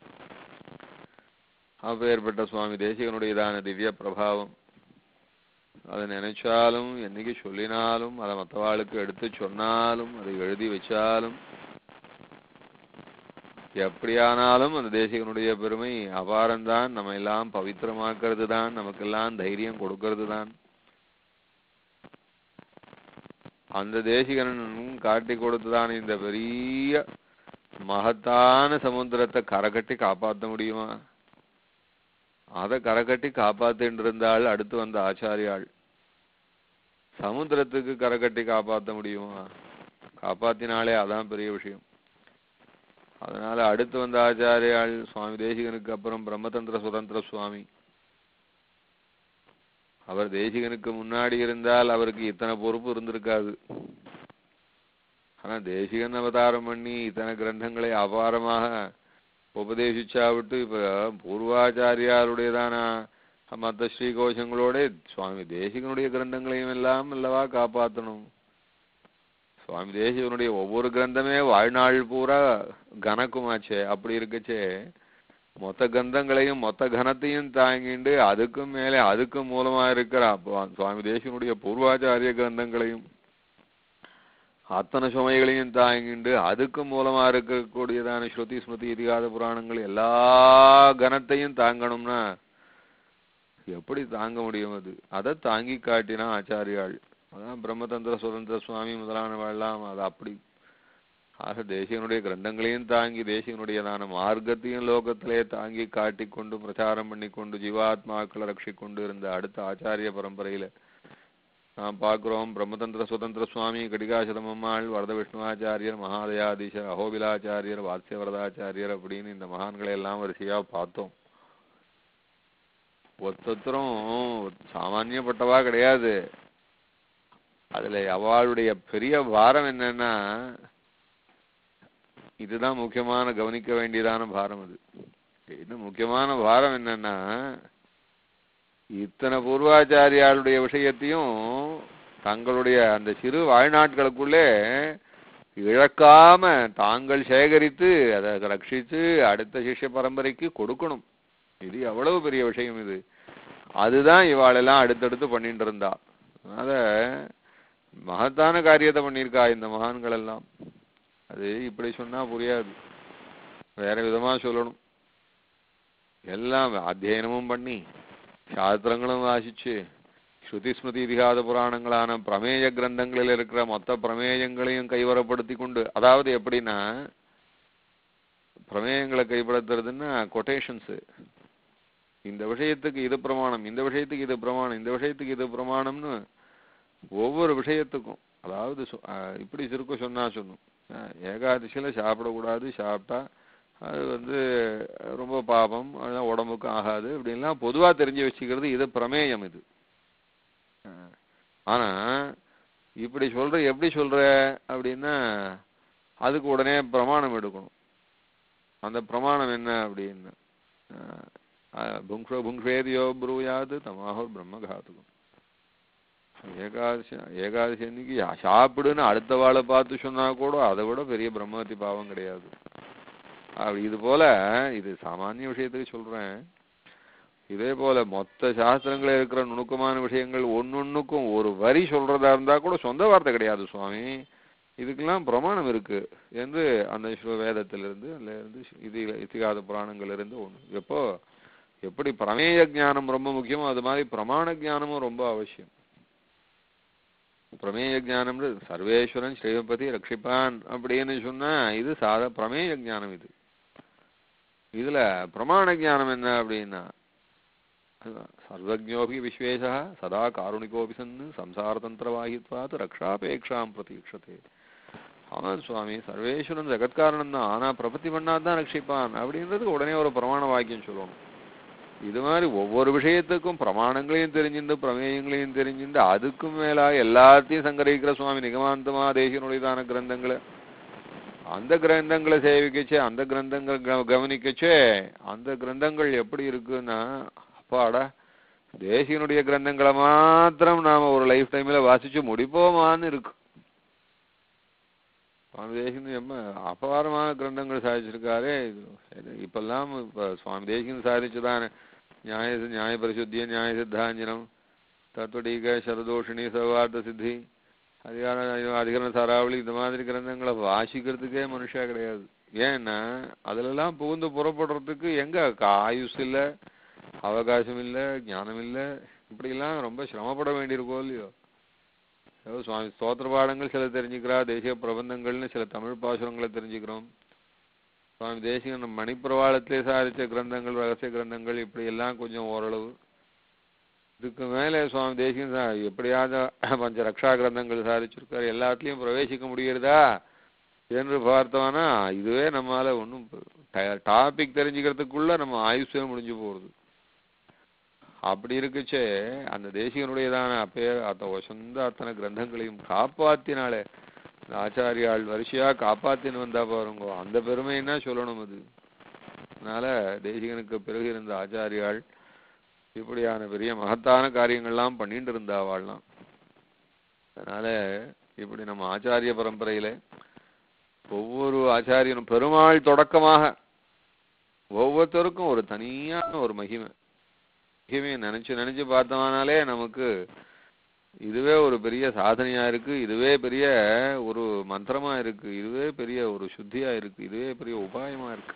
அப்பேற்பட்ட சுவாமி தேசிகனுடையதான திவ்ய பிரபாவம் அதை நினைச்சாலும் என்னைக்கு சொல்லினாலும் அதை மற்றவாளுக்கு எடுத்து சொன்னாலும் அதை எழுதி வச்சாலும் எப்படியானாலும் அந்த தேசிகனுடைய பெருமை அபாரம்தான். நம்ம எல்லாம் பவித்திரமாக்குறது தான், நமக்கெல்லாம் தைரியம் கொடுக்கறது தான். அந்த தேசிகன் காட்டி கொடுத்துதான் இந்த பெரிய மகத்தான சமுத்திரத்தை கரைகட்டி காப்பாற்ற முடியுமா? அதை கரைகட்டி காப்பாத்தின்னு இருந்தால் அடுத்து வந்த ஆச்சாரியாள் சமுத்திரத்துக்கு கரைகட்டி காப்பாற்ற முடியுமா? காப்பாத்தினாலே அதான் பெரிய விஷயம். அதனால அடுத்து வந்த ஆச்சாரியாள் சுவாமி தேசிகனுக்கு அப்புறம் பிரம்மதந்திர சுதந்திர சுவாமி. அவர் தேசிகனுக்கு முன்னாடி இருந்தால் அவருக்கு இத்தனை பொறுப்பு இருந்திருக்காது. ஆனா தேசிகன் அவதாரம் பண்ணி இத்தனை கிரந்தங்களை அபாரமாக உபதேசிச்சாவிட்டு இப்ப பூர்வாச்சாரியாருடையதான மற்ற ஸ்ரீகோஷங்களோட சுவாமி தேசிகனுடைய கிரந்தங்களையும் எல்லாம் அல்லவா காப்பாற்றணும். சுவாமி தேசிகனுடைய ஒவ்வொரு கிரந்தமே வாழ்நாள் பூரா கனக்குமாச்சே. அப்படி இருக்கச்சே மொத்த கந்தங்களையும் மொத்த கனத்தையும் தாங்கிண்டு அதுக்கும் மேலே அதுக்கும் மூலமா இருக்கிற சுவாமி தேசிகனுடைய பூர்வாச்சாரிய கிரந்தங்களையும் அத்தனை சுமைகளையும் தாங்கிண்டு அதுக்கும் மூலமா இருக்கக்கூடியதான ஸ்ருதி ஸ்மிருதி இதிகாத புராணங்கள் எல்லா கனத்தையும் தாங்கணும்னா எப்படி தாங்க முடியும்? அதை தாங்கி காட்டினா ஆச்சாரியாள். அதான் பிரம்மதந்திர சுதந்திர சுவாமி முதலானவெல்லாம் அது அப்படி. ஆக தேசிகனுடைய கிரந்தங்களையும் தாங்கி தேசிகனுடையதான மார்க்கத்தையும் லோகத்திலே தாங்கி காட்டிக்கொண்டு பிரச்சாரம் பண்ணிக்கொண்டு ஜீவாத்மாக்களை ரட்சிக்கொண்டு இருந்த அடுத்த ஆச்சாரிய பரம்பரையில நாம் பார்க்கிறோம். பிரம்மதந்திர சுதந்திர சுவாமி, கடிகாசதமம்மாள், வரத விஷ்ணுவாச்சாரியர், மகாதயாதீசர், அகோபிலாச்சாரியர், வாத்ஸ்யவரதாச்சாரியர் அப்படின்னு இந்த மகான்களை எல்லாம் வரிசையா பார்த்தோம். ஒத்தரும் சாமானியப்பட்டவா கிடையாது. அதுல அவளுடைய பெரிய வாரம் என்னன்னா இதுதான் முக்கியமான கவனிக்க வேண்டியதான பாரம். அது இன்னும் முக்கியமான பாரம் என்னன்னா, இத்தனை பூர்வாச்சாரியாளுடைய விஷயத்தையும் தங்களுடைய அந்த சிறு வாழ்நாட்களுக்குள்ளே இழக்காம தாங்கள் சேகரித்து அதை ரட்சித்து அடுத்த சிஷ்ய பரம்பரைக்கு கொடுக்கணும். இது எவ்வளவு பெரிய விஷயம் இது. அதுதான் இவாளெல்லாம் அடுத்தடுத்து பண்ணிட்டு இருந்தா. அதனால மகத்தான காரியத்தை பண்ணியிருக்கா இந்த மகான்கள் எல்லாம். அது இப்படி சொன்னா புரியாது, வேற விதமா சொல்லணும். எல்லாம் அத்தியனமும் பண்ணி சாஸ்திரங்களும் வாசிச்சு ஸ்ருதி ஸ்மிருதி இதிகாத புராணங்களான பிரமேய கிரந்தங்களில் இருக்கிற மொத்த பிரமேயங்களையும் கைவரப்படுத்தி கொண்டு, அதாவது எப்படின்னா பிரமேயங்களை கைப்படுத்துறதுன்னா கொட்டேஷன்ஸ், இந்த விஷயத்துக்கு இது பிரமாணம், இந்த விஷயத்துக்கு இது பிரமாணம், இந்த விஷயத்துக்கு இது பிரமாணம்னு ஒவ்வொரு விஷயத்துக்கும். அதாவது இப்படி சுருக்க சொன்னா சொன்னும், ஏகாதசியில சாப்பிடக்கூடாது, சாப்பிட்டா அது ரொம்ப பாபம், அதெல்லாம் உடம்புக்கும் ஆகாது அப்படின்லாம் பொதுவா தெரிஞ்சு வச்சுக்கிறது, இது பிரமேயம் இது. ஆனா இப்படி சொல்ற எப்படி சொல்ற அப்படின்னா அதுக்கு உடனே பிரமாணம் எடுக்கணும். அந்த பிரமாணம் என்ன அப்படின்னா புங்ஷேதியோ ப்ரூயாது தமாஹோ பிரம்மகாத்துக்கும். ஏகாதசி அன்னைக்கு சாப்பிடுன்னு அடுத்த வாழை பார்த்து சொன்னா கூட அதை விட பெரிய பிரம்மஹத்தி பாவம் கிடையாது. இது போல இது சாமானிய விஷயத்துக்கு சொல்றேன். இதே போல மொத்த சாஸ்திரங்களில் இருக்கிற நுணுக்கமான விஷயங்கள் ஒன்னொன்னுக்கும் ஒரு வரி சொல்றதா இருந்தா கூட சொந்த வார்த்தை கிடையாது சுவாமி, இதுக்கெல்லாம் பிரமாணம் இருக்கு என்று அந்த வேதத்திலிருந்து அதுல இருந்து இது இதிகாத புராணங்கள் இருந்து ஒண்ணு. எப்போ எப்படி பிரமேய ஞானம் ரொம்ப முக்கியமோ அது மாதிரி பிரமாண ஞானமும் ரொம்ப அவசியம். பிரமேய ஞானம் சர்வேஸ்வரன் ஸ்ரீபதி ரட்சிப்பான் அப்படின்னு சொன்னா இது சாத பிரமேய ஞானம். இதுல பிரமாண ஞானம் என்ன அப்படின்னா சர்வஜோபி விஸ்வேஷா சதா காருணிகோபி சன்னு சம்சாரதந்திரவாகித்வாத் ரக்ஷாபேக்ஷாம் பிரதீட்சதே. ஆமாம் சுவாமி, சர்வேஸ்வரன் ஜெகத்காரணம் தான், ஆனா பிரபத்தி பண்ணாதான் ரட்சிப்பான் அப்படின்றதுக்கு உடனே ஒரு பிரமாண வாக்கியம் சொல்லணும். இது மாதிரி ஒவ்வொரு விஷயத்துக்கும் பிரமாணங்களையும் தெரிஞ்சுட்டு பிரமேயங்களையும் தெரிஞ்சுட்டு அதுக்கும் மேலா எல்லாத்தையும் சங்கரிக்கிற சுவாமி நிகமாந்தமா தேசியனுடையதான கிரந்தங்களை, அந்த கிரந்தங்களை சேவிக்கச்சே, அந்த கிரந்தங்கள் கவனிக்கச்சே, அந்த கிரந்தங்கள் எப்படி இருக்குன்னா அப்பாடா தேசியனுடைய கிரந்தங்களை மாத்திரம் நாம ஒரு லைஃப் டைம்ல வாசிச்சு முடிப்போமான்னு இருக்கு. சுவாமி தேசிகன் அபாரமான கிரந்தங்கள் சாதிச்சிருக்காரு. இப்பெல்லாம் இப்ப சுவாமி தேசிகன் சாதிச்சுதான் நியாய பரிசுத்திய நியாய சித்தாஞ்சனம் தத்துவடீக சரதோஷினி சர்வார்த்த சித்தி அதிகரண சாராவளி இந்த மாதிரி கிரந்தங்களை வாசிக்கிறதுக்கே மனுஷா கிடையாது. ஏன்னா அதுலெல்லாம் புகுந்து புறப்படுறதுக்கு எங்க ஆயுஸ் இல்லை, அவகாசம் இல்லை, ஞானம் இல்லை, இப்படிலாம் ரொம்ப சிரமப்பட வேண்டியிருக்கோ இல்லையோ. சுவாமி ஸ்தோத்திர பாடங்கள் சில தெரிஞ்சுக்கிறா, தேசிய பிரபந்தங்கள்னு சில தமிழ் பாசுரங்களை தெரிஞ்சுக்கிறோம். சுவாமி தேசிகன் மணிப்பிரவாளத்திலே சாதிச்ச கிரந்தங்கள், ரகசிய கிரந்தங்கள் இப்படி எல்லாம் கொஞ்சம் ஓரளவு. இதுக்கு மேலே சுவாமி தேசிகன் எப்படியாவது பஞ்ச ரக்ஷா கிரந்தங்கள் சாதிச்சிருக்காரு, எல்லாத்துலேயும் பிரவேசிக்க முடிகிறதா என்று பார்த்தோம்னா இதுவே நம்மளால ஒன்றும் டாபிக் தெரிஞ்சுக்கிறதுக்குள்ள நம்ம ஆயுஷே முடிஞ்சு போகிறது. அப்படி இருக்குச்சே அந்த தேசிகனுடையதான அந்த சொந்த அத்தனை கிரந்தங்களையும் காப்பாத்தினாலே ஆச்சாரியாள் வரிசையா காப்பாத்தின்னு வந்தா பாருங்க, அந்த பெருமைன்னா சொல்லணும் அது. அதனால தேசிகனுக்கு பிறகு இருந்த ஆச்சாரியாள் இப்படியான பெரிய மகத்தான காரியங்கள்லாம் பண்ணிட்டு இருந்தாவாள்லாம். அதனால இப்படி நம்ம ஆச்சாரிய பரம்பரையில ஒவ்வொரு ஆச்சாரியனும் பெருமாள் தொடக்கமாக ஒவ்வொருத்தருக்கும் ஒரு தனியான ஒரு மகிமையை நினைச்சு பார்த்தோம்னாலே நமக்கு இதுவே ஒரு பெரிய சாதனையா இருக்கு, இதுவே பெரிய ஒரு மந்திரமா இருக்கு, இதுவே பெரிய ஒரு சுத்தியா இருக்கு, இதுவே பெரிய உபாயமா இருக்கு.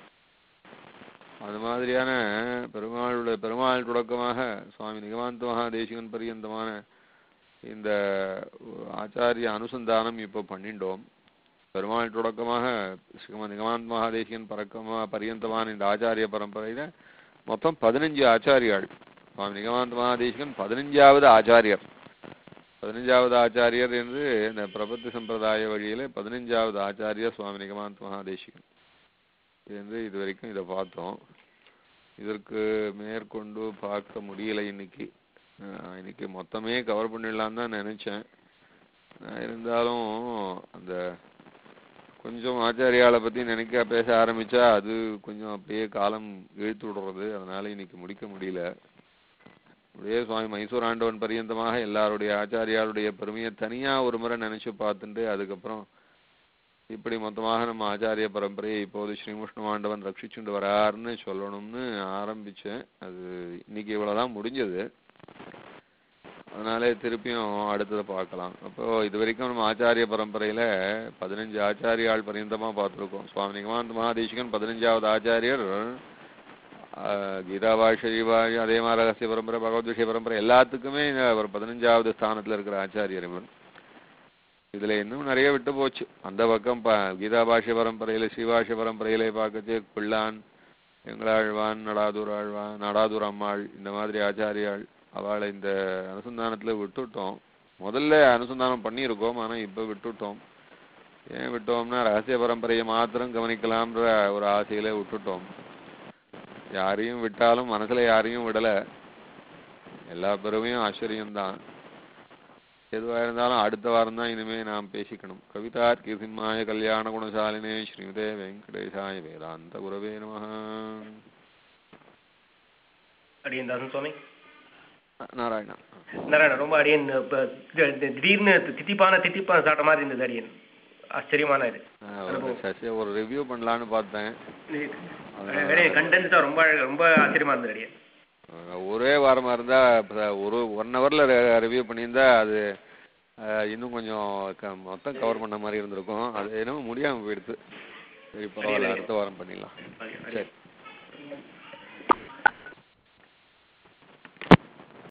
அது மாதிரியான பெருமாள் தொடக்கமாக சுவாமி நிகமாந்த மகாதேசிகன் பரியந்தமான இந்த ஆச்சாரிய அனுசந்தானம் இப்போ பண்ணிட்டோம். பெருமாள் தொடக்கமாக ஸ்ரீமத் நிகமாந்த மகாதேசிகன் பரியந்தமான இந்த ஆச்சாரிய பரம்பரையில மொத்தம் 15 ஆச்சாரியாள். சுவாமி நிகமாந்த மகாதேசிகன் 15வது ஆச்சாரியர். 15வது ஆச்சாரியர் என்று இந்த பிரபத்தி சம்பிரதாய வழியில 15வது ஆச்சாரியர் சுவாமி நிகமாந்த மகாதேசிகன் என்று இதுவரைக்கும் இதை பார்த்தோம். இதற்கு மேற்கொண்டு பார்க்க முடியலை. இன்னைக்கு மொத்தமே கவர் பண்ணிடலான்னு தான் நினைச்சேன். இருந்தாலும் அந்த கொஞ்சம் ஆச்சாரியாலை பத்தி நினைக்க பேச ஆரம்பிச்சா அது கொஞ்சம் அப்படியே காலம் இழுத்து விடுறது. அதனால இன்னைக்கு முடிக்க முடியல. அப்படியே சுவாமி மைசூர் ஆண்டவன் பரியந்தமாக எல்லாருடைய ஆச்சாரியாளுடைய பெருமையை தனியா ஒரு முறை நினைச்சு பார்த்துட்டு அதுக்கப்புறம் இப்படி மொத்தமாக நம்ம ஆச்சாரிய பரம்பரையை இப்போது ஸ்ரீமுஷ்ண ஆண்டவன் ரட்சிச்சுட்டு வராருன்னு சொல்லணும்னு ஆரம்பிச்சேன். அது இன்னைக்கு இவ்வளவுதான் முடிஞ்சது. அதனாலே திருப்பியும் அடுத்ததை பார்க்கலாம். அப்போ இது வரைக்கும் நம்ம ஆச்சாரிய பரம்பரையில 15 ஆச்சாரியாள் பரியந்தமா பார்த்துருக்கோம். சுவாமி நிகமானந்த மகாதேசிகன் 15வது ஆச்சாரியர். கீதாபாஷ்ய அதே மாதிரி ரகசிய பரம்பரை பகவத் விஷய பரம்பரை எல்லாத்துக்குமே ஒரு 15வது ஸ்தானத்துல இருக்கிற ஆச்சாரியர் இவன். இதுல இன்னும் நிறைய விட்டு போச்சு. அந்த பக்கம் கீதாபாஷ்ய பரம்பரையில ஸ்ரீபாஷ்ய பரம்பரையில பார்க்கச்சு பிள்ளான், எங்களாழ்வான், நடாதூர் அம்மாள், இந்த மாதிரி ஆச்சாரியாள் அவளை இந்த அனுசந்தானத்துல விட்டுட்டோம். முதல்ல அனுசந்தானம் பண்ணியிருக்கோம், ஆனா இப்ப விட்டுட்டோம். ஏன் விட்டோம்னா ரகசிய பரம்பரையை மாத்திரம் கவனிக்கலாம்ன்ற ஒரு ஆசையில விட்டுட்டோம். யாரையும் விட்டாலும் மனசுல யாரையும் விடல. எல்லா பெருமையும் ஆச்சரியம்தான். எதுவா இருந்தாலும் அடுத்த வாரம் தான் இனிமே நாம் பேசிக்கணும். கவிதார்க்கி சிம்மாய கல்யாண குணசாலினே ஸ்ரீமதே வெங்கடேசாய வேதாந்த குரவே நமஹ.
அடியன் தாசன் சுவாமி.
நாராயணா
நாராயணா ரொம்ப அடியன் திடீர்னு தித்திப்பான சாட்ட மாதிரி இருந்தது. அடியன் ஆச்சரியமான இது.
ஒரு ரிவ்யூ பண்ணலான்னு பார்த்தேன்.
கண்டென்ட்டா ரொம்ப ரொம்ப ஆச்சரியமா இருந்தது. அடியன்
ஒரே வாரமா இருந்தா ஒரு 1 ஹவர்ல ரிவ்யூ பண்ணியிருந்தா அது இன்னும் கொஞ்சம் மொத்தம் கவர் பண்ண மாதிரி இருந்திருக்கும். அது என்னமோ முடியாம போயிடுது. சரி பரவாயில்ல, அடுத்த வாரம் பண்ணிடலாம். சரி.